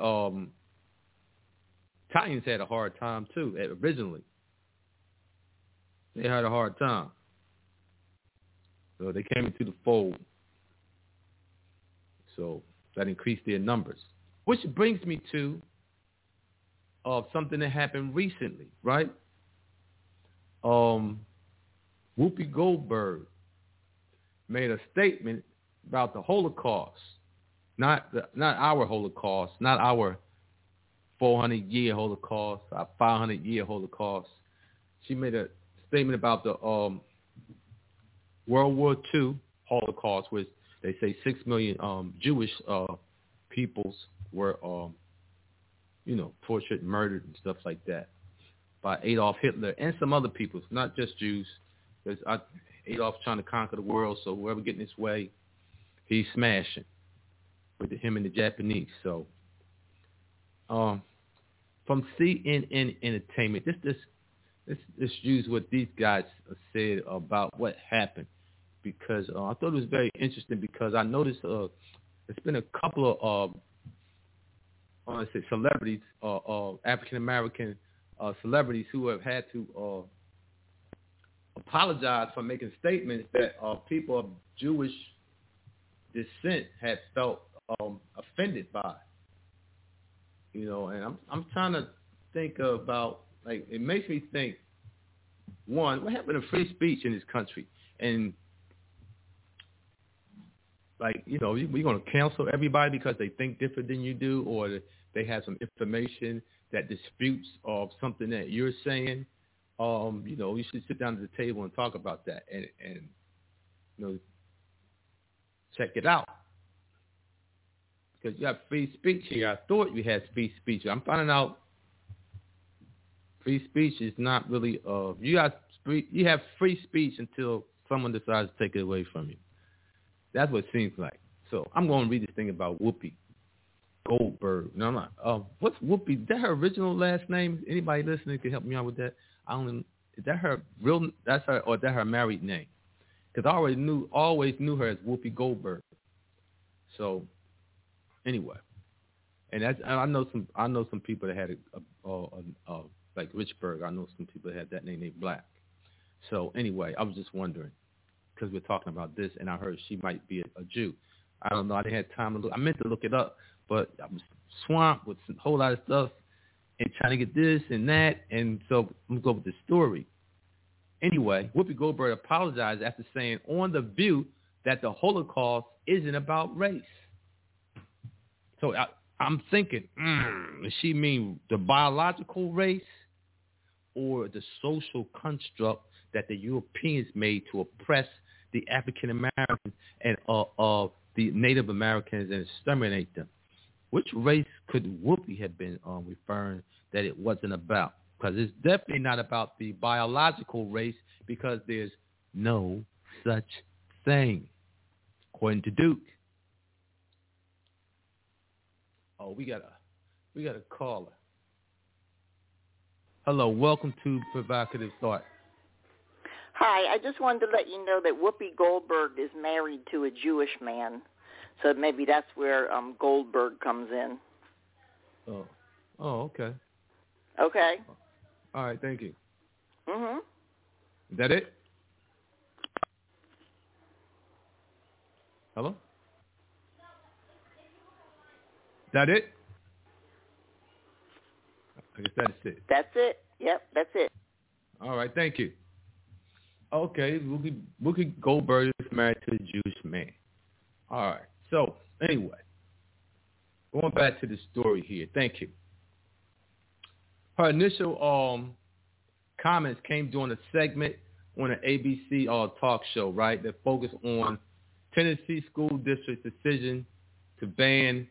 Italians had a hard time too, originally. They had a hard time. So they came into the fold. So that increased their numbers. Which brings me to something that happened recently, right? Whoopi Goldberg made a statement about the Holocaust, not our Holocaust, not our 400-year Holocaust, our 500-year Holocaust. She made a statement about the World War II Holocaust, which they say 6 million Jewish peoples were, tortured, murdered, and stuff like that by Adolf Hitler and some other peoples, not just Jews. Because Adolf's trying to conquer the world, so whoever getting his way, he's smashing with him and the Japanese. So, from CNN Entertainment, this use what these guys said about what happened, because I thought it was very interesting, because I noticed there's been a couple of celebrities, African American celebrities who have had to apologize for making statements that people of Jewish descent had felt offended by. And I'm trying to think about, like, it makes me think, one, what happened to free speech in this country? And, like, we're going to cancel everybody because they think different than you do, or they have some information that disputes something that you're saying. You should sit down at the table and talk about that and check it out. Because you have free speech here. I thought you had free speech. I'm finding out free speech is not really, you have free speech until someone decides to take it away from you. That's what it seems like. So I'm going to read this thing about Whoopi Goldberg. No, I'm not. What's Whoopi? Is that her original last name? Anybody listening can help me out with that? Is that her real? That's her, or is that her married name? Because I always knew her as Whoopi Goldberg. So anyway, and I know some people that had like Richburg. I know some people that had that name named Black. So anyway, I was just wondering, because we're talking about this, and I heard she might be a Jew. I don't know. I didn't have time to look. I meant to look it up, but I was swamped with a whole lot of stuff and trying to get this and that, and so I'm going to go with the story. Anyway, Whoopi Goldberg apologized after saying on The View that the Holocaust isn't about race. So I'm thinking, does she mean the biological race or the social construct that the Europeans made to oppress the African Americans and the Native Americans and exterminate them? Which race could Whoopi have been referring that it wasn't about? Because it's definitely not about the biological race, because there's no such thing, according to Duke. Oh, we got a caller. Hello, welcome to Provocative Thought. Hi, I just wanted to let you know that Whoopi Goldberg is married to a Jewish man, so maybe that's where Goldberg comes in. Oh, okay. Okay. All right, thank you. Mhm. Is that it? Hello? Is that it? I guess that's it. That's it. Yep, that's it. All right, thank you. Okay, Whoopi Goldberg is married to a Jewish man. All right. So, anyway, going back to the story here. Thank you. Her initial comments came during a segment on an ABC talk show, right, that focused on Tennessee School District's decision to ban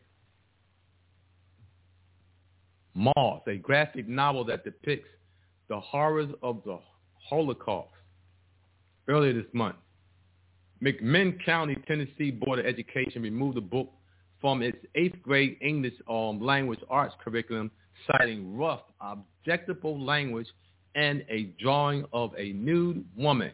Moss, a graphic novel that depicts the horrors of the Holocaust. Earlier this month, McMinn County, Tennessee Board of Education removed the book from its 8th grade English language arts curriculum, citing rough, objectionable language and a drawing of a nude woman.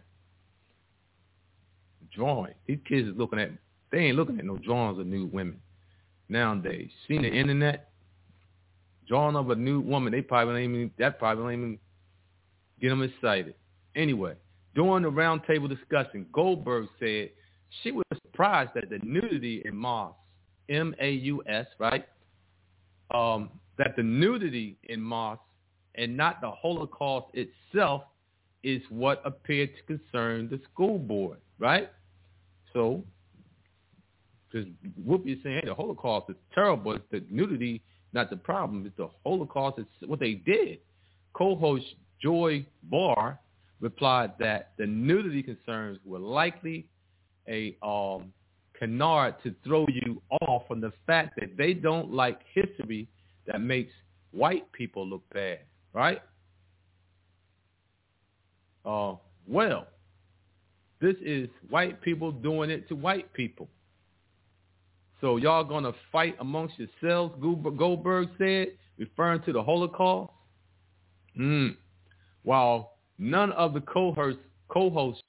Drawing. These kids is they ain't looking at no drawings of nude women nowadays. Seen the internet? Drawing of a nude woman, that probably don't even get them excited. Anyway, during the roundtable discussion, Goldberg said she was surprised that the nudity in Moss M-A-U-S, right? That the nudity in mosques and not the Holocaust itself is what appeared to concern the school board, right? So, because Whoopi is saying, hey, the Holocaust is terrible. It's the nudity, not the problem. It's the Holocaust. It's what they did. Co-host Joy Barr replied that the nudity concerns were likely a canard to throw you off from the fact that they don't like history that makes white people look bad, right? Well, this is white people doing it to white people. So y'all going to fight amongst yourselves, Goldberg said, referring to the Holocaust? While none of the co-hosts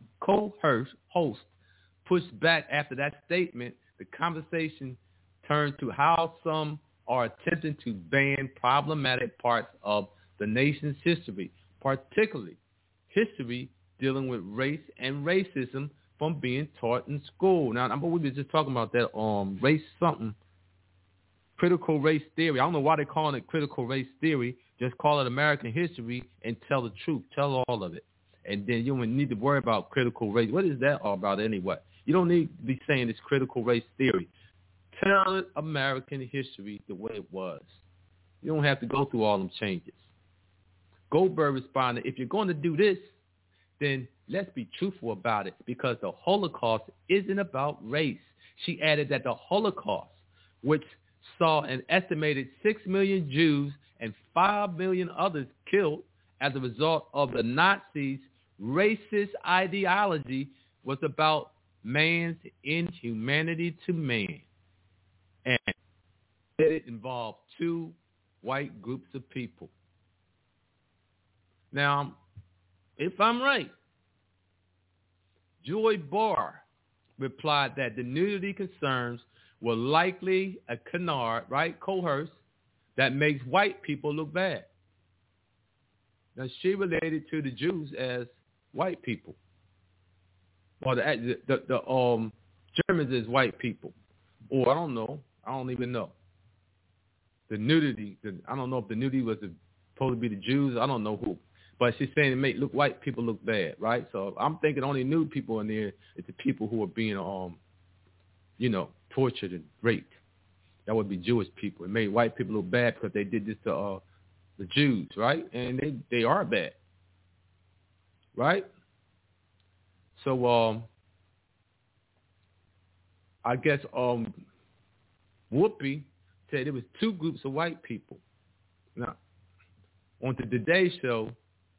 pushed back after that statement, the conversation turned to how some are attempting to ban problematic parts of the nation's history, particularly history dealing with race and racism from being taught in school. Now, we were just talking about that race something, critical race theory. I don't know why they're calling it critical race theory. Just call it American history and tell the truth. Tell all of it. And then you don't need to worry about critical race. What is that all about anyway? You don't need to be saying it's critical race theory. Tell it American history the way it was. You don't have to go through all them changes. Goldberg responded, if you're going to do this, then let's be truthful about it, because the Holocaust isn't about race. She added that the Holocaust, which saw an estimated 6 million Jews and 5 million others killed as a result of the Nazis' racist ideology, was about man's inhumanity to man. And it involved two white groups of people. Now, if I'm right, Joy Barr replied that the nudity concerns were likely a canard, right, coerce, that makes white people look bad. Now, she related to the Jews as white people. Or the Germans as white people. Or I don't know. I don't even know. The nudity, I don't know if the nudity was supposed to be the Jews. I don't know who. But she's saying it make white people look bad, right? So I'm thinking only nude people in there is the people who are being, tortured and raped. That would be Jewish people. It made white people look bad because they did this to the Jews, right? And they are bad, right? So I guess Whoopi said there was two groups of white people. Now, on the Today Show,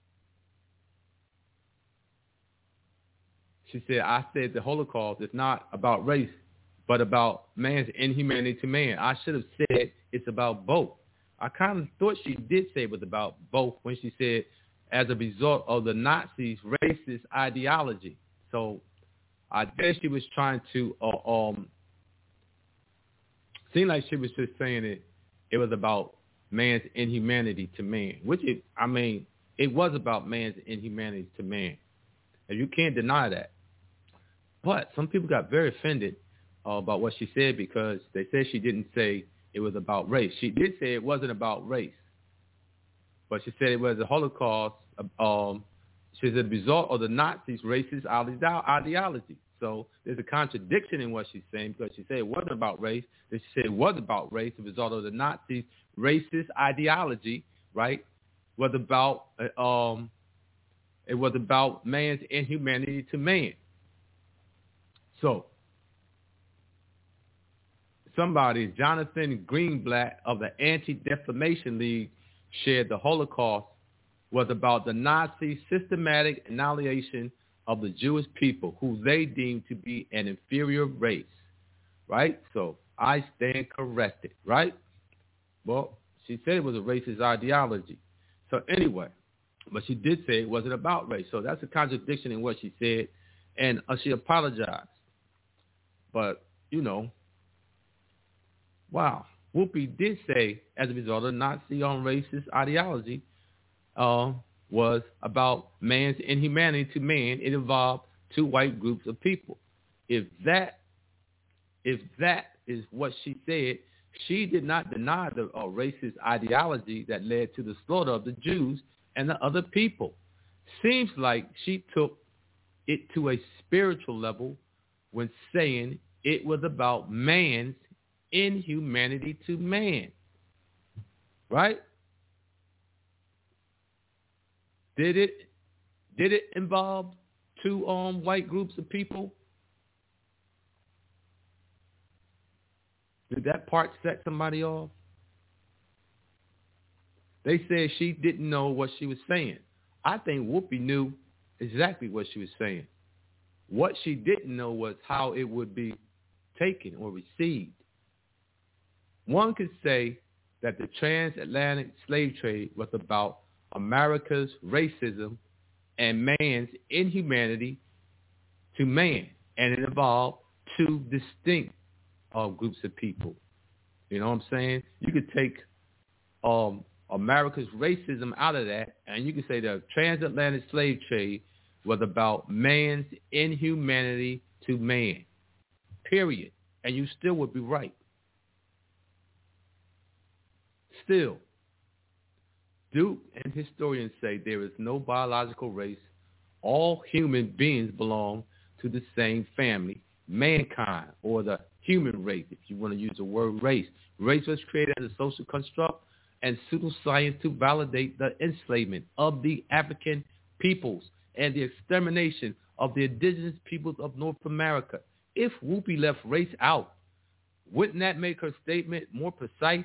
she said, I said the Holocaust is not about race, but about man's inhumanity to man. I should have said it's about both. I kind of thought she did say it was about both when she said, as a result of the Nazis' racist ideology. So I guess she was trying to, seemed like she was just saying it was about man's inhumanity to man, which it was about man's inhumanity to man. And you can't deny that. But some people got very offended about what she said because they said she didn't say it was about race. She did say it wasn't about race. But she said it was a Holocaust. She said the result of the Nazis' racist ideology. So there's a contradiction in what she's saying because she said it wasn't about race. Then she said it was about race. The result of the Nazis' racist ideology, right, was about it was about man's inhumanity to man. So somebody, Jonathan Greenblatt of the Anti-Defamation League, shared the Holocaust was about the Nazi systematic annihilation of the Jewish people, who they deemed to be an inferior race, right? So I stand corrected, right? Well, she said it was a racist ideology. So anyway, but she did say it wasn't about race. So that's a contradiction in what she said, and she apologized. But, wow. Whoopi did say, as a result of Nazi racist ideology, was about man's inhumanity to man. It involved two white groups of people. If that if that is what she said, she did not deny the racist ideology that led to the slaughter of the Jews and the other people. Seems like she took it to a spiritual level when saying it was about man's inhumanity to man. Right? Did it involve two white groups of people? Did that part set somebody off? They said she didn't know what she was saying. I think Whoopi knew exactly what she was saying. What she didn't know was how it would be taken or received. One could say that the transatlantic slave trade was about America's racism and man's inhumanity to man, and it involved two distinct groups of people. You know what I'm saying? You could take America's racism out of that, and you could say the transatlantic slave trade was about man's inhumanity to man, period. And you still would be right. Still, Duke and historians say there is no biological race. All human beings belong to the same family, mankind, or the human race, if you want to use the word race. Race was created as a social construct and pseudoscience to validate the enslavement of the African peoples and the extermination of the indigenous peoples of North America. If Whoopi left race out, wouldn't that make her statement more precise?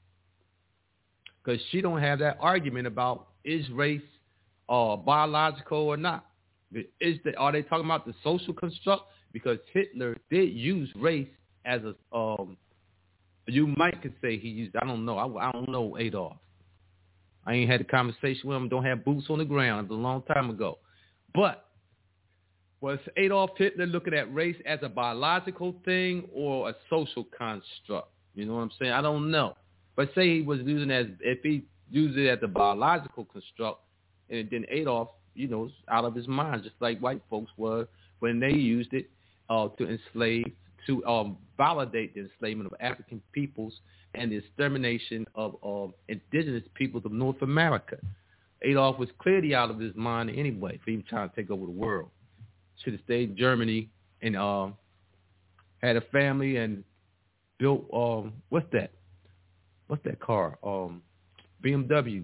Because she don't have that argument about is race biological or not. Are they talking about the social construct? Because Hitler did use race as a, you might could say he used, I don't know. I don't know Adolf. I ain't had a conversation with him. Don't have boots on the ground. It was a long time ago. But was Adolf Hitler looking at race as a biological thing or a social construct? You know what I'm saying? I don't know. But say he was using it as, if he used it as a biological construct, and then Adolf, you know, out of his mind, just like white folks were when they used it to enslave, to validate the enslavement of African peoples and the extermination of indigenous peoples of North America. Adolf was clearly out of his mind anyway for even trying to take over the world. Should have stayed in Germany and had a family and built, what's that car? BMWs.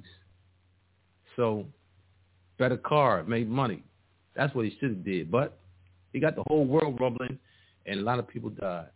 So, better car, made money. That's what he should have did. But he got the whole world rumbling, and a lot of people died.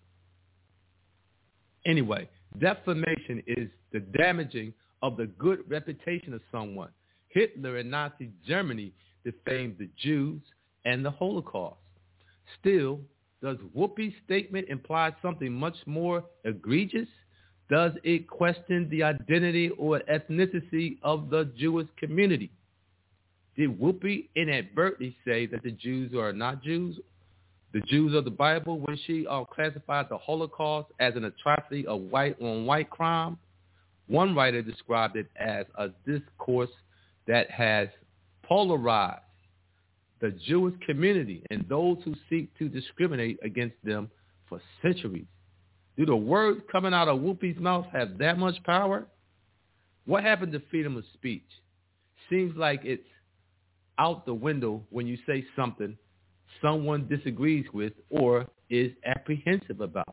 Anyway, defamation is the damaging of the good reputation of someone. Hitler and Nazi Germany defamed the Jews and the Holocaust. Still, does Whoopi's statement imply something much more egregious? Does it question the identity or ethnicity of the Jewish community? Did Whoopi inadvertently say that the Jews are not Jews, the Jews of the Bible, when she classified the Holocaust as an atrocity of white-on-white crime? One writer described it as a discourse that has polarized the Jewish community and those who seek to discriminate against them for centuries. Do the words coming out of Whoopi's mouth have that much power? What happened to freedom of speech? Seems like it's out the window when you say something someone disagrees with or is apprehensive about.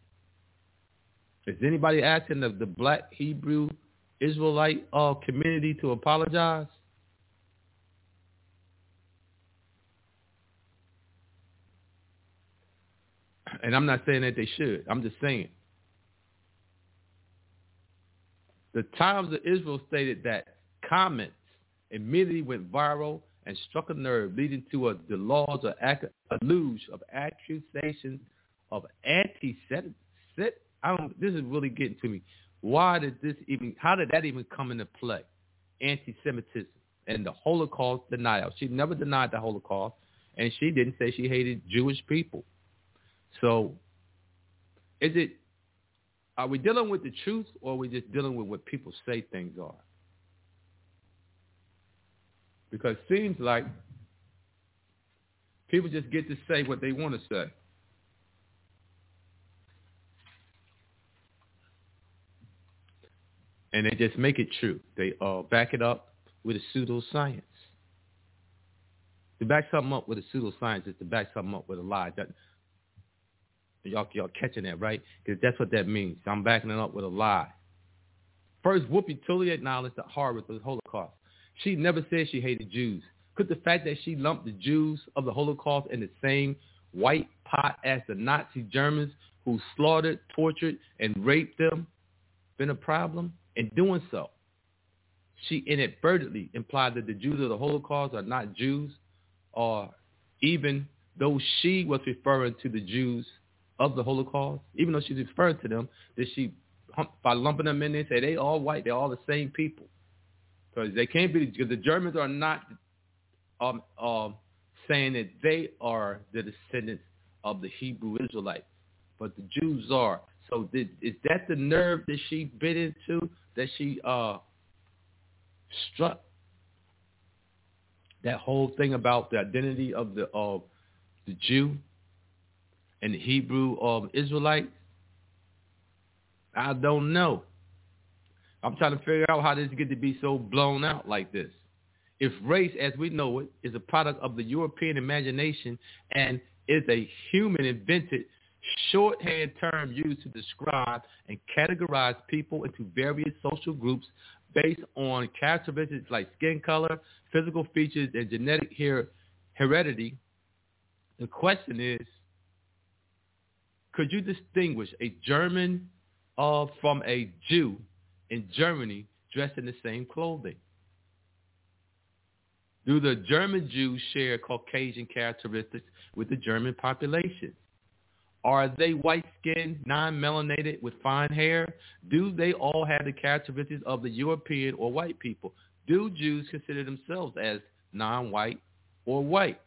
Is anybody asking the black Hebrew Israelite community to apologize? And I'm not saying that they should. I'm just saying. The Times of Israel stated that comments immediately went viral and struck a nerve, leading to a deluge of accusations of anti-Semitism. This is really getting to me. How did that even come into play? Anti-Semitism and the Holocaust denial. She never denied the Holocaust, and she didn't say she hated Jewish people. So, are we dealing with the truth, or are we just dealing with what people say things are? Because it seems like people just get to say what they want to say. And they just make it true. They back it up with a pseudoscience. To back something up with a pseudoscience is to back something up with a lie. That, y'all catching that, right? Because that's what that means. I'm backing it up with a lie. First, Whoopi totally acknowledged the horror of the Holocaust. She never said she hated Jews. Could the fact that she lumped the Jews of the Holocaust in the same white pot as the Nazi Germans who slaughtered, tortured, and raped them been a problem? In doing so, she inadvertently implied that the Jews of the Holocaust are not Jews, or even though she was referring to the Jews of the Holocaust, even though she's referring to them, that she, by lumping them in there, say they all white, they're all the same people. Because they can't be, because the Germans are not saying that they are the descendants of the Hebrew Israelites, but the Jews are. So is that the nerve that she bit into, that she struck? That whole thing about the identity of the Jew and the Hebrew Israelites? I don't know. I'm trying to figure out how this get to be so blown out like this. If race, as we know it, is a product of the European imagination and is a human-invented shorthand term used to describe and categorize people into various social groups based on characteristics like skin color, physical features, and genetic heredity, the question is, could you distinguish a German from a Jew in Germany dressed in the same clothing? Do the German Jews share Caucasian characteristics with the German population? Are they white-skinned, non-melanated with fine hair? Do they all have the characteristics of the European or white people? Do Jews consider themselves as non-white or white?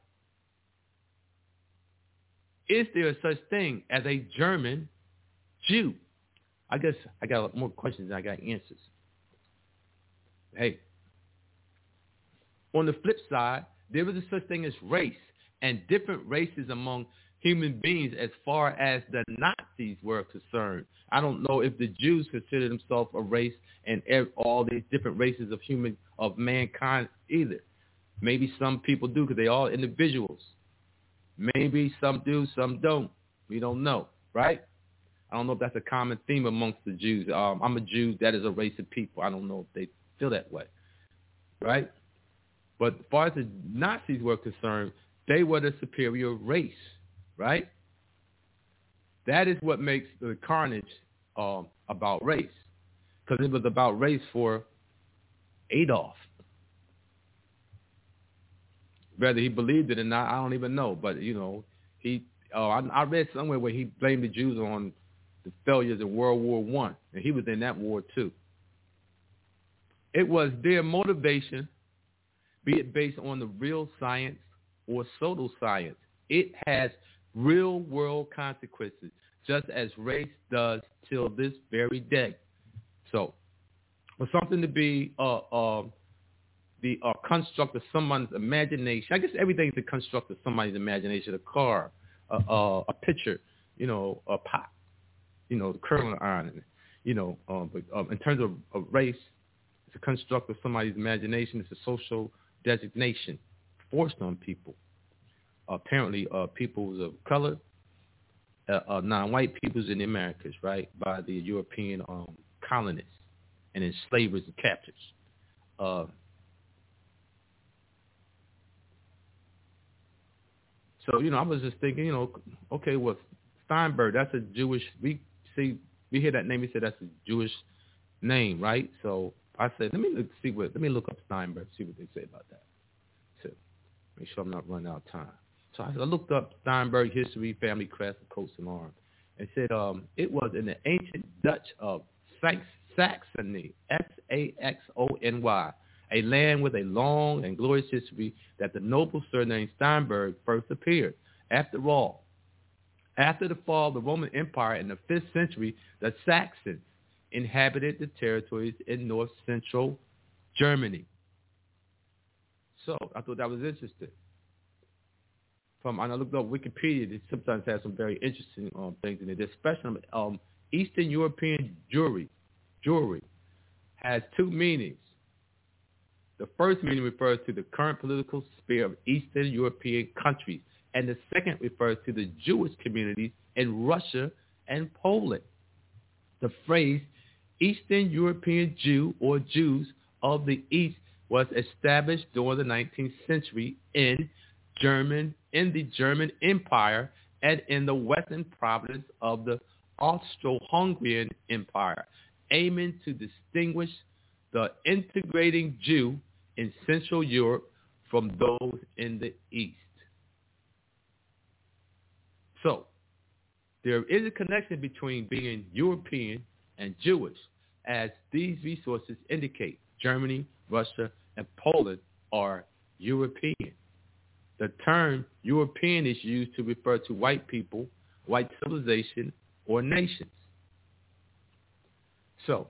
Is there such thing as a German Jew? I guess I got more questions than I got answers. Hey, on the flip side, there is a such thing as race and different races among human beings as far as the Nazis were concerned. I don't know if the Jews consider themselves a race and all these different races of mankind either. Maybe some people do because they all individuals. Maybe some do, some don't. We don't know, right? I don't know if that's a common theme amongst the Jews. I'm a Jew. That is a race of people. I don't know if they feel that way, right? But as far as the Nazis were concerned, they were the superior race, right? That is what makes the carnage about race, because it was about race for Adolf. Whether he believed it or not, I don't even know. But, you know, I read somewhere where he blamed the Jews on the failures in World War I, and he was in that war too. It was their motivation, be it based on the real science or pseudoscience. It has real-world consequences, just as race does till this very day. So, for something to be the construct of someone's imagination, I guess everything's a construct of somebody's imagination, a car, a picture, you know, a pot, you know, the curling iron, you know, but in terms of race, it's a construct of somebody's imagination. It's a social designation forced on people. Apparently, peoples of color, non-white peoples in the Americas, right, by the European colonists and enslavers and captors. So, you know, I was just thinking, you know, okay, well, Steinberg, that's a Jewish, we hear that name, we say that's a Jewish name, right? So I said, let me look up Steinberg, see what they say about that. So make sure I'm not running out of time. So I looked up Steinberg history, family crest, coats and arms. It said it was in the ancient Dutch of Saxony, Saxony, a land with a long and glorious history, that the noble surname Steinberg first appeared. After all, after the fall of the Roman Empire in the 5th century, the Saxons inhabited the territories in north-central Germany. So I thought that was interesting. I looked up Wikipedia. It sometimes has some very interesting things in it, especially Eastern European jewelry has two meanings. The first meaning refers to the current political sphere of Eastern European countries, and the second refers to the Jewish communities in Russia and Poland. The phrase Eastern European Jew or Jews of the East was established during the 19th century in the German Empire and in the western province of the Austro-Hungarian Empire, aiming to distinguish the integrating Jew in Central Europe from those in the East. So, there is a connection between being European and Jewish, as these resources indicate. Germany, Russia, and Poland are European. The term European is used to refer to white people, white civilization, or nations. So,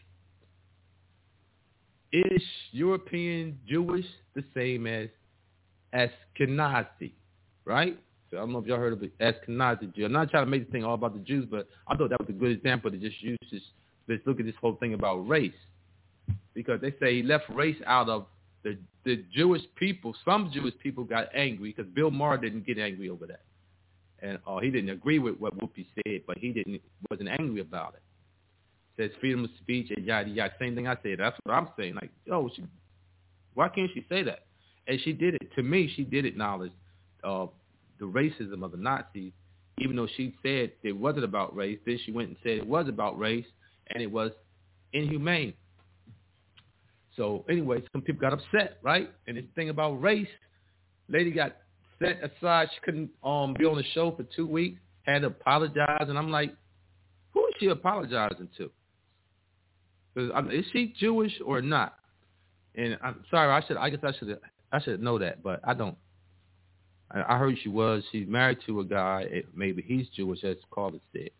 is European Jewish the same as Ashkenazi, right? So I don't know if y'all heard of it, Ashkenazi Jew. I'm not trying to make this thing all about the Jews, but I thought that was a good example to just use this. Let's look at this whole thing about race, because they say he left race out of the Jewish people. Some Jewish people got angry because Bill Maher didn't get angry over that, and he didn't agree with what Whoopi said, but he wasn't angry about it. Says freedom of speech and yada yada. Same thing I said. That's what I'm saying. Like, why can't she say that? And she did it. To me, she did acknowledge the racism of the Nazis, even though she said it wasn't about race. Then she went and said it was about race, and it was inhumane. So anyway, some people got upset, right? And this thing about race, lady got set aside. She couldn't be on the show for 2 weeks, had to apologize. And I'm like, who is she apologizing to? Is she Jewish or not? And I'm sorry, I guess I should know that, but I don't. I heard she was. She's married to a guy. Maybe he's Jewish, as Carla said.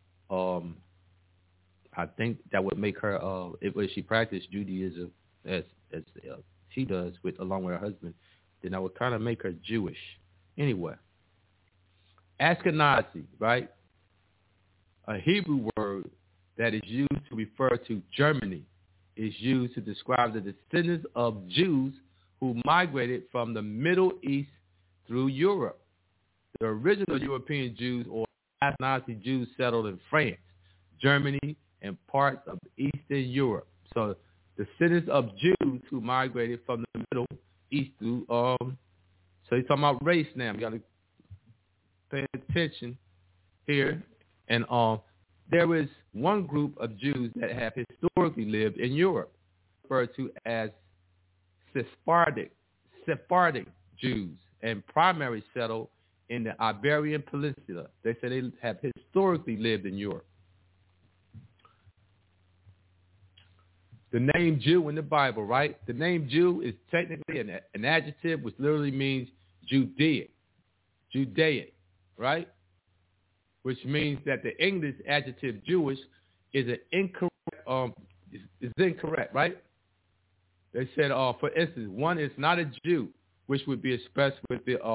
I think that would make her, if she practiced Judaism as she does along with her husband, then that would kind of make her Jewish. Anyway, Ashkenazi, right? A Hebrew word that is used to refer to Germany is used to describe the descendants of Jews who migrated from the Middle East through Europe. The original European Jews or Nazi Jews settled in France, Germany, and parts of Eastern Europe. So descendants of Jews who migrated from the Middle East through, so he's talking about race now. We got to pay attention here. And there is one group of Jews that have historically lived in Europe, referred to as Sephardic Jews, and primarily settled in the Iberian Peninsula. They say they have historically lived in Europe. The name Jew in the Bible, right? The name Jew is technically an adjective which literally means Judaic, right? Which means that the English adjective Jewish is incorrect, right? They said, for instance, one is not a Jew, which would be expressed with the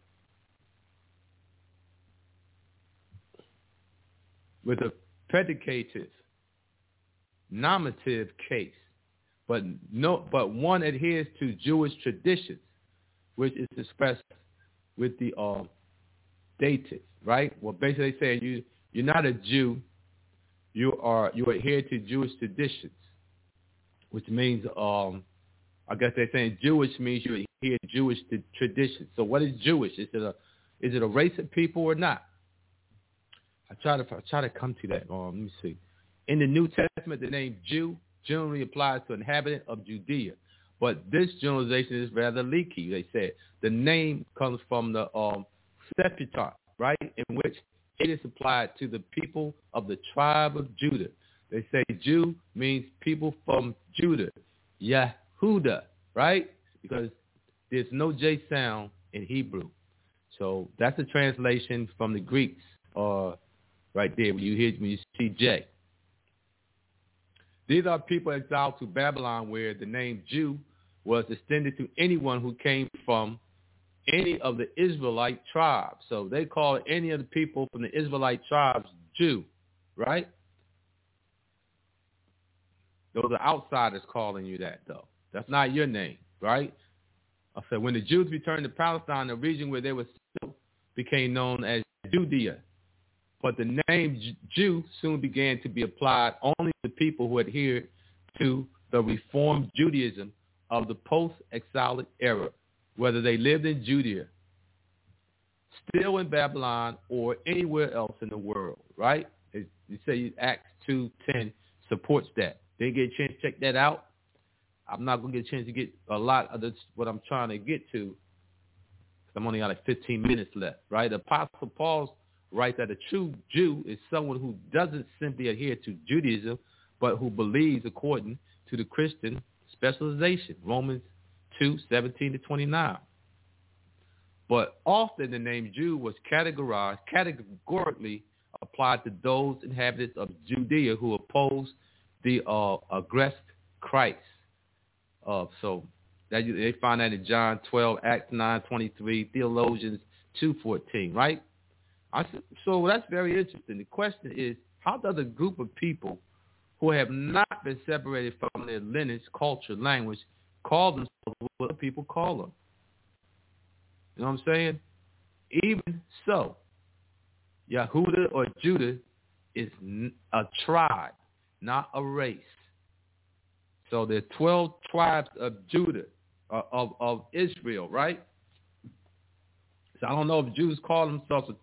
predicative, nominative case, but one adheres to Jewish traditions, which is expressed with the dative, right? Well, basically saying you're not a Jew, you adhere to Jewish traditions, which means I guess they're saying Jewish means you adhere to Jewish traditions. So what is Jewish? Is it a race of people or not? I try to come to that. Let me see. In the New Testament, the name Jew generally applies to an inhabitant of Judea, but this generalization is rather leaky. They said the name comes from the Septuagint, right, in which it is applied to the people of the tribe of Judah. They say Jew means people from Judah, Yehuda, right, because there's no J sound in Hebrew. So that's a translation from the Greeks, right there when you see J. These are people exiled to Babylon, where the name Jew was extended to anyone who came from any of the Israelite tribes. So they call any of the people from the Israelite tribes Jew, right? Those are outsiders calling you that, though. That's not your name, right? I said when the Jews returned to Palestine, the region where they were still became known as Judea. But the name Jew soon began to be applied only to people who adhered to the Reformed Judaism of the post-exilic era, whether they lived in Judea, still in Babylon, or anywhere else in the world, right? You say Acts 2:10 supports that. Didn't get a chance to check that out. I'm not going to get a chance to get a lot of this, what I'm trying to get to, because I'm only got like 15 minutes left, right? The Apostle Paul writes that a true Jew is someone who doesn't simply adhere to Judaism, but who believes according to the Christian specialization, Romans 2:17-29. But often the name Jew was categorically applied to those inhabitants of Judea who opposed the aggressed Christ. So that they find that in John 12, Acts 9:23, Theologians 2:14, right? So that's very interesting. The question is, how does a group of people who have not been separated from their lineage, culture, language, call themselves what other people call them? You know what I'm saying? Even so, Yehuda or Judah is a tribe, not a race. So there are 12 tribes of Judah, of Israel, right? So I don't know if Jews call themselves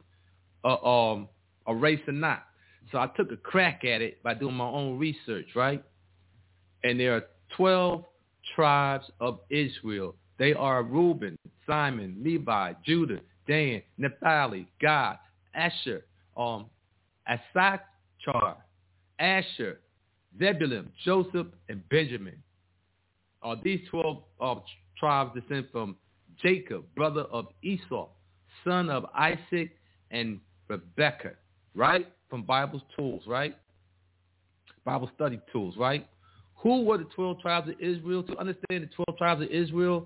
a race or not. So I took a crack at it by doing my own research, right? And there are 12 tribes of Israel. They are Reuben, Simon, Levi, Judah, Dan, Naphtali, Gad, Asher, Issachar, Asher, Zebulun, Joseph, and Benjamin. These 12 tribes descend from Jacob, brother of Esau, son of Isaac and Rebekah, right? From Bible's tools, right? Bible study tools, right? Who were the 12 tribes of Israel? To understand the 12 tribes of Israel,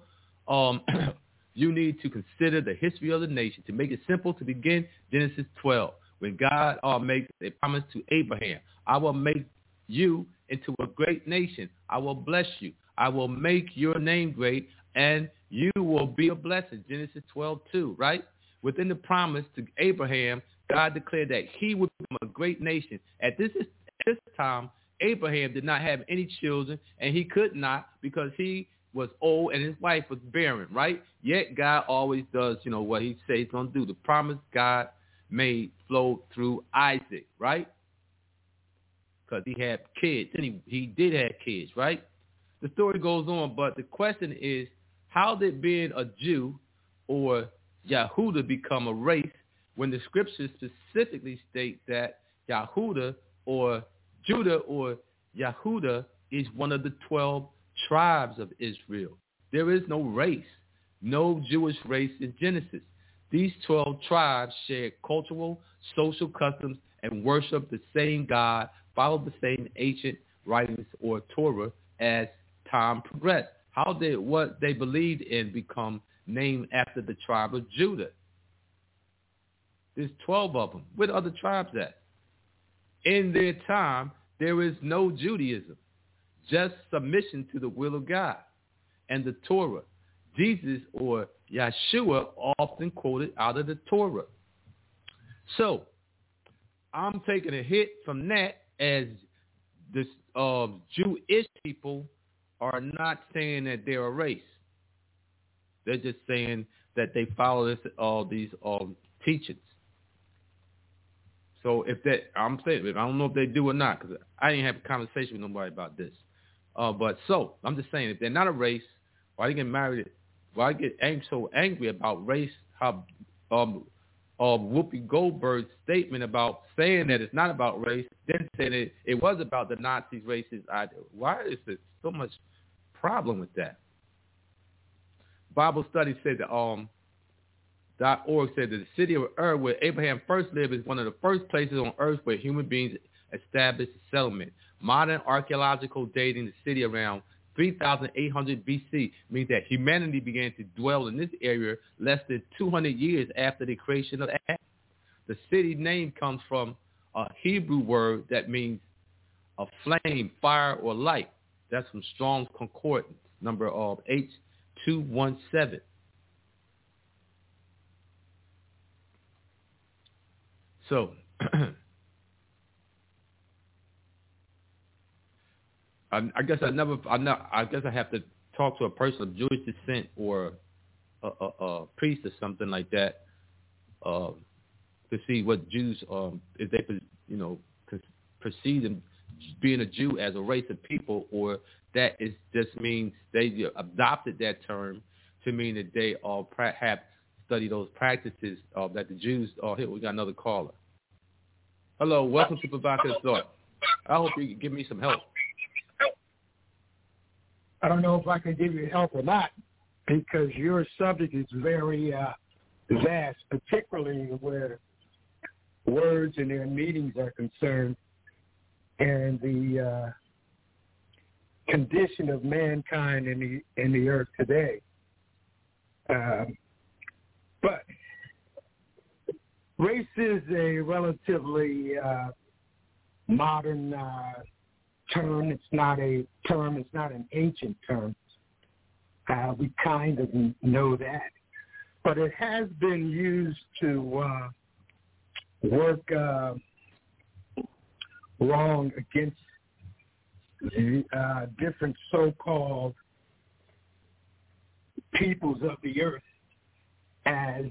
you need to consider the history of the nation. To make it simple, to begin, Genesis 12, when God makes a promise to Abraham, I will make you into a great nation. I will bless you. I will make your name great, and you will be a blessing. Genesis 12:2, right? Within the promise to Abraham, God declared that he would become a great nation. At this time, Abraham did not have any children, and he could not because he was old and his wife was barren, right? Yet God always does, what he says he's going to do. The promise God made flowed through Isaac, right? Because he had kids, and he did have kids, right? The story goes on, but the question is, how did being a Jew or Yehuda become a race when the scriptures specifically state that Yehuda or Judah or Yehuda is one of the 12 tribes of Israel? There is no race, no Jewish race in Genesis. These 12 tribes share cultural, social customs, and worship the same God, follow the same ancient writings or Torah as time progressed. How did what they believed in become named after the tribe of Judah? There's 12 of them. Where the other tribes at? In their time, there is no Judaism, just submission to the will of God and the Torah. Jesus or Yeshua often quoted out of the Torah. So I'm taking a hit from that as this Jewish people are not saying that they're a race. They're just saying that they follow these teachings. So if that, I'm saying, I don't know if they do or not, because I didn't have a conversation with nobody about this. But so I'm just saying, if they're not a race, why they get married? Why get so angry about race? How Whoopi Goldberg's statement about saying that it's not about race, then saying it was about the Nazis' racist idea. Why is there so much problem with that? Bible study said that .org said that the city of Ur, where Abraham first lived, is one of the first places on earth where human beings established a settlement. Modern archaeological dating the city around 3,800 BC means that humanity began to dwell in this area less than 200 years after the creation of Adam. The city name comes from a Hebrew word that means a flame, fire, or light. That's from Strong's Concordance, number of H217. So, I guess I have to talk to a person of Jewish descent or a priest or something like that to see what Jews, if they, perceive them being a Jew as a race of people, or that is just means they adopted that term to mean that they all have studied those practices that the Jews. Oh, here we got another caller. Hello, welcome to Provocative Thought. I hope you can give me some help. I don't know if I can give you help or not, because your subject is very vast, particularly where words and their meanings are concerned, and the condition of mankind in the earth today. But race is a relatively modern term. It's not a term. It's not an ancient term. We kind of know that. But it has been used to work wrong against different so-called peoples of the earth as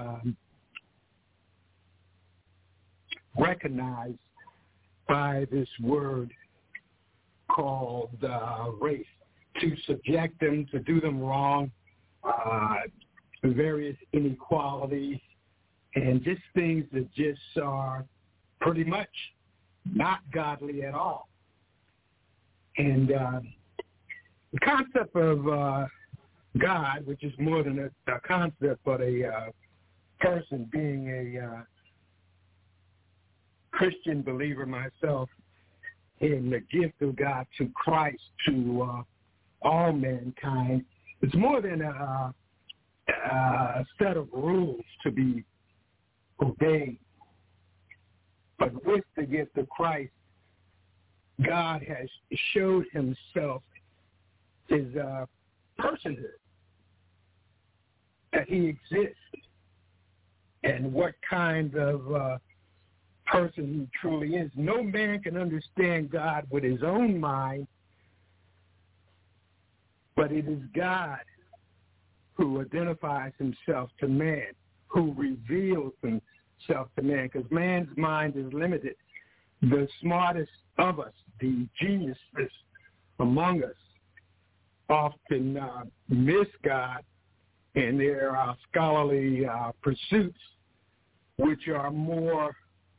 recognized by this word called race, to subject them, to do them wrong, various inequalities, and just things that just are pretty much not godly at all. And the concept of God, which is more than a concept, but a person, being a Christian believer myself, in the gift of God to Christ to all mankind, it's more than a set of rules to be obeyed. But with the gift of Christ, God has showed himself, his personhood, that he exists, and what kind of person he truly is. No man can understand God with his own mind, but it is God who identifies himself to man, who reveals himself to man, because man's mind is limited. The smartest of us, the geniuses among us, often miss God in their scholarly pursuits, which are more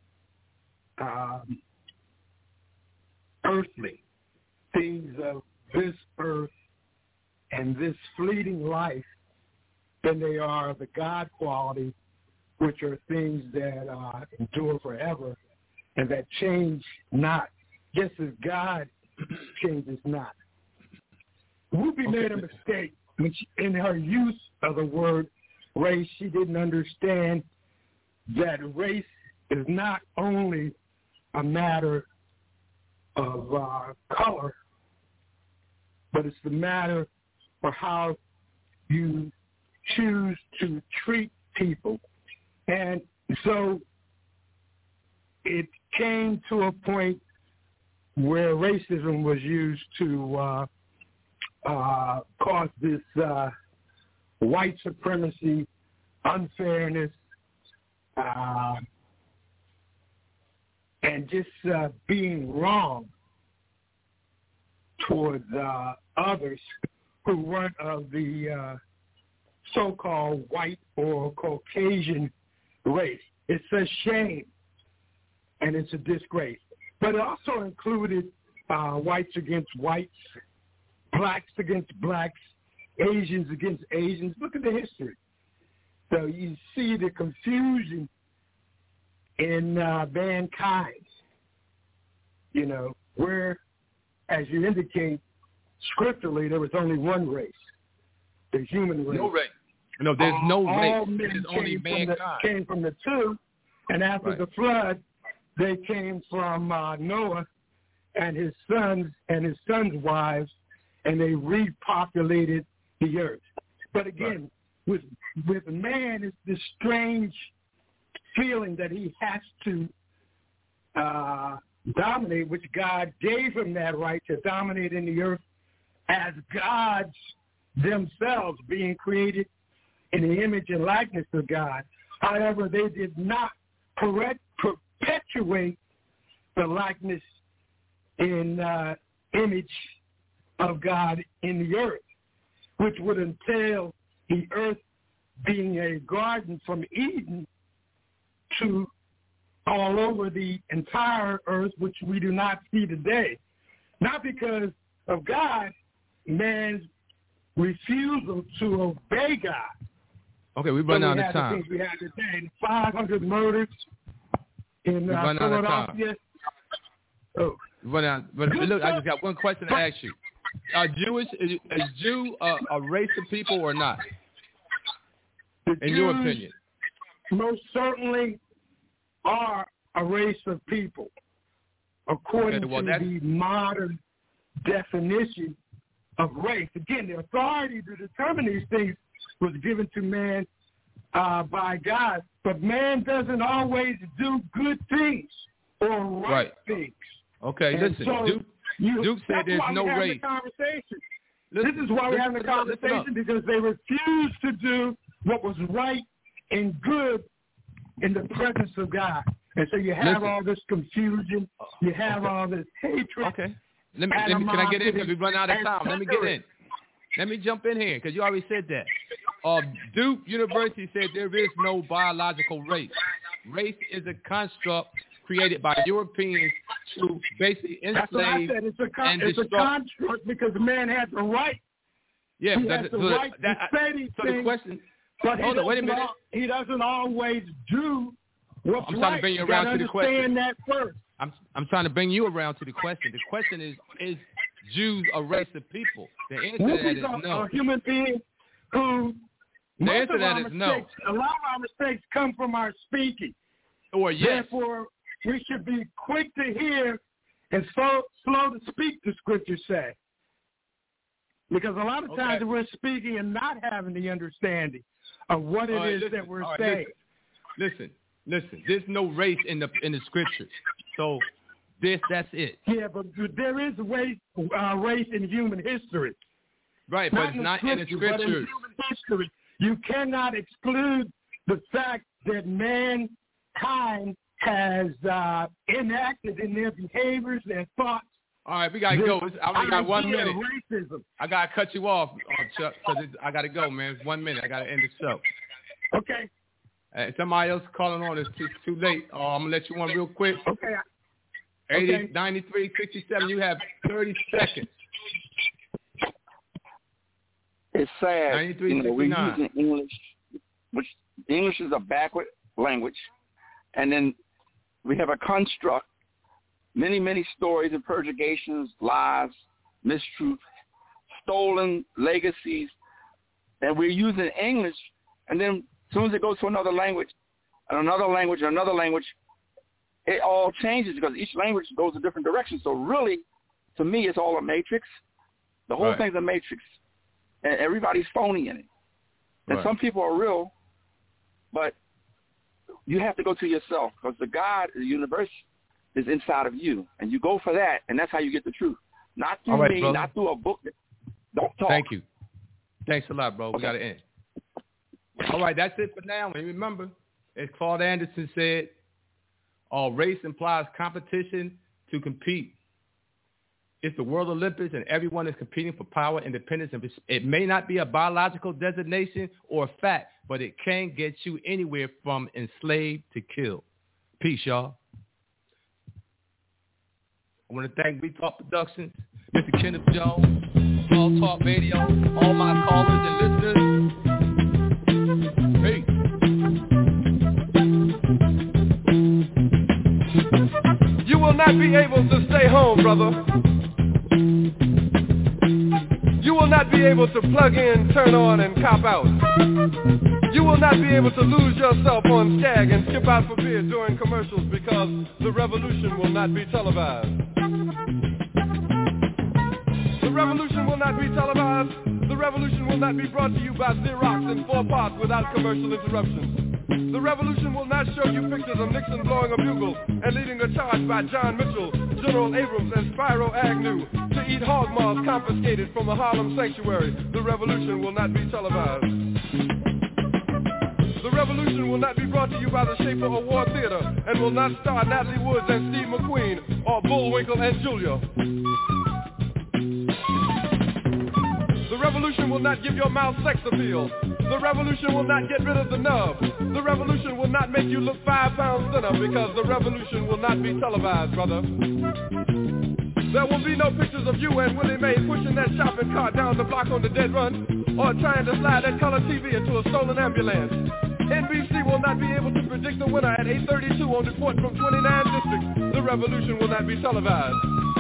earthly, things of this earth and this fleeting life, than they are the God quality, which are things that endure forever and that change not, just as God changes not. Whoopi made a mistake when in her use of the word race. She didn't understand that race is not only a matter of color, but it's the matter of how you choose to treat people. And so it came to a point where racism was used to cause this white supremacy, unfairness, and just being wrong towards others who weren't of the so-called white or Caucasian race. It's a shame, and it's a disgrace. But it also included whites against whites, blacks against blacks, Asians against Asians. Look at the history. So you see the confusion in mankind, you know, where, as you indicate, scripturally, there was only one race, the human race. No race. No, there's no all race. There's only mankind. Came from the two, and after the flood, they came from Noah and his sons' wives, and they repopulated the earth. But again, with man, it's this strange feeling that he has to dominate, which God gave him that right to dominate in the earth as gods themselves, being created in the image and likeness of God. However, they did not perpetuate the likeness in image of God in the earth, which would entail the earth being a garden from Eden to all over the entire earth, which we do not see today. Not because of God, man's refusal to obey God. Okay, we've run out of time. The things we had today, 500 murders in Philadelphia. Oh. Run out. But look, I just got one question to ask you. Is Jew a race of people or not? In your opinion? Most certainly are a race of people, according to the modern definition of race. Again, the authority to determine these things was given to man by God, but man doesn't always do good things or right things. Okay, and listen. So Duke said there's no race. This is why we're having a conversation, because they refuse to do what was right and good in the presence of God. And so you have all this confusion. You have all this hatred. Okay. Can I get in? Because we run out of time. Let me get in. Let me jump in here, because you already said that. Duke University said there is no biological race. Race is a construct created by Europeans to basically enslave. That's what I said. It's a construct because man has the right. Yeah, he has the right to say these things. The question. But wait a minute. He doesn't always do what's I'm trying to bring you around to the question. That first. I'm trying to bring you around to the question. The question is Jews a race of people? The answer to that is no. A human being who. The answer to that is no. A lot of our mistakes come from our speaking. Or yes. Therefore, we should be quick to hear and slow to speak, the scriptures say. Because a lot of times we're speaking and not having the understanding of what it is that we're saying. Listen. There's no race in the scriptures. So that's it. Yeah, but there is race in human history. Right, but it's not in the scriptures. But in human history, you cannot exclude the fact that mankind has enacted in their behaviors, their thoughts. All right, we got to go. I only got 1 minute. Racism. I got to cut you off, Chuck, because I got to go, man. It's 1 minute. I got to end the show. Okay. Somebody else calling on. It's too late. I'm going to let you on real quick. Okay. 80, 93, 67. You have 30 seconds. It's sad. 93, we're using English, which English is a backward language. And then we have a construct, many stories and purgations, lies, mistruth, stolen legacies, and we're using English, and then as soon as it goes to another language, it all changes because each language goes a different direction. So really, to me, it's all a matrix. The whole thing's a matrix, and everybody's phony in it. And some people are real, but you have to go to yourself because the God, the universe, is inside of you, and you go for that, and that's how you get the truth. Not through me, brother. Not through a book. Don't talk. Thank you. Thanks a lot, bro. We got to end. All right, that's it for now. And remember, as Claude Anderson said, race implies competition to compete. It's the World Olympics, and everyone is competing for power, independence, and it may not be a biological designation or a fact, but it can get you anywhere from enslaved to killed. Peace, y'all. I want to thank We Talk Productions, Mr. Kenneth Jones, Blog Talk Radio, all my callers and listeners. Peace. You will not be able to stay home, brother. You will not be able to plug in, turn on, and cop out. You will not be able to lose yourself on Skag and skip out for beer during commercials because the revolution will not be televised. revolution will not be televised. The revolution will not be brought to you by Xerox in 4 parts without commercial interruptions. The revolution will not show you pictures of Nixon blowing a bugle and leading a charge by John Mitchell, General Abrams, and Spyro Agnew to eat hog maws confiscated from a Harlem sanctuary. The revolution will not be televised. The revolution will not be brought to you by the Schaefer Award Theater and will not star Natalie Woods and Steve McQueen or Bullwinkle and Julia. The revolution will not give your mouth sex appeal. The revolution will not get rid of the nub. The revolution will not make you look 5 pounds thinner because the revolution will not be televised, brother. There will be no pictures of you and Willie Mae pushing that shopping cart down the block on the dead run or trying to slide that color TV into a stolen ambulance. NBC will not be able to predict the winner at 8:32 on report from 29 districts. The revolution will not be televised.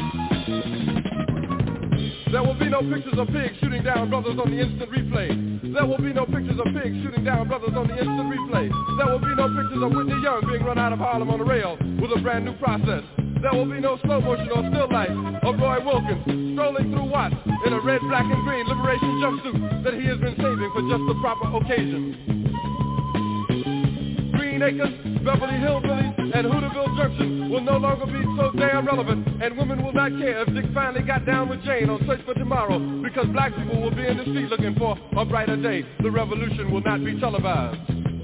There will be no pictures of pigs shooting down brothers on the instant replay. There will be no pictures of pigs shooting down brothers on the instant replay. There will be no pictures of Whitney Young being run out of Harlem on a rail with a brand new process. There will be no slow motion or still life of Roy Wilkins strolling through Watts in a red, black, and green liberation jumpsuit that he has been saving for just the proper occasion. Green Acres, Beverly Hillbillies, and Hooterville Junction will no longer be so damn relevant, and women will not care if Dick finally got down with Jane on Search for Tomorrow, because black people will be in the street looking for a brighter day. The revolution will not be televised.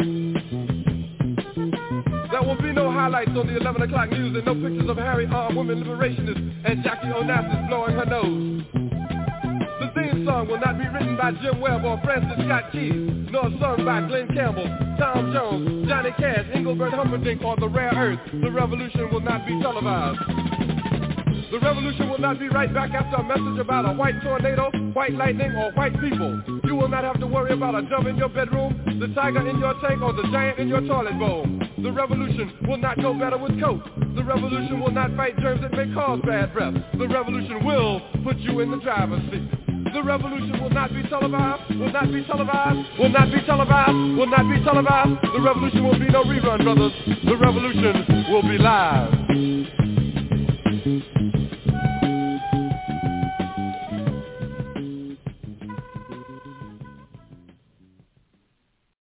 There will be no highlights on the 11 o'clock news and no pictures of Harry armed women liberationists and Jackie Onassis blowing her nose. The theme song will not be written by Jim Webb or Francis Scott Key, nor sung by Glenn Campbell, Tom Jones, Johnny Cash, Engelbert Humperdinck, or The Rare Earth. The revolution will not be televised. The revolution will not be right back after a message about a white tornado, white lightning, or white people. You will not have to worry about a dove in your bedroom, the tiger in your tank, or the giant in your toilet bowl. The revolution will not go better with Coke. The revolution will not fight germs that may cause bad breath. The revolution will put you in the driver's seat. The revolution will not be televised, will not be televised, will not be televised, will not be televised. The revolution will be no rerun, brothers. The revolution will be live.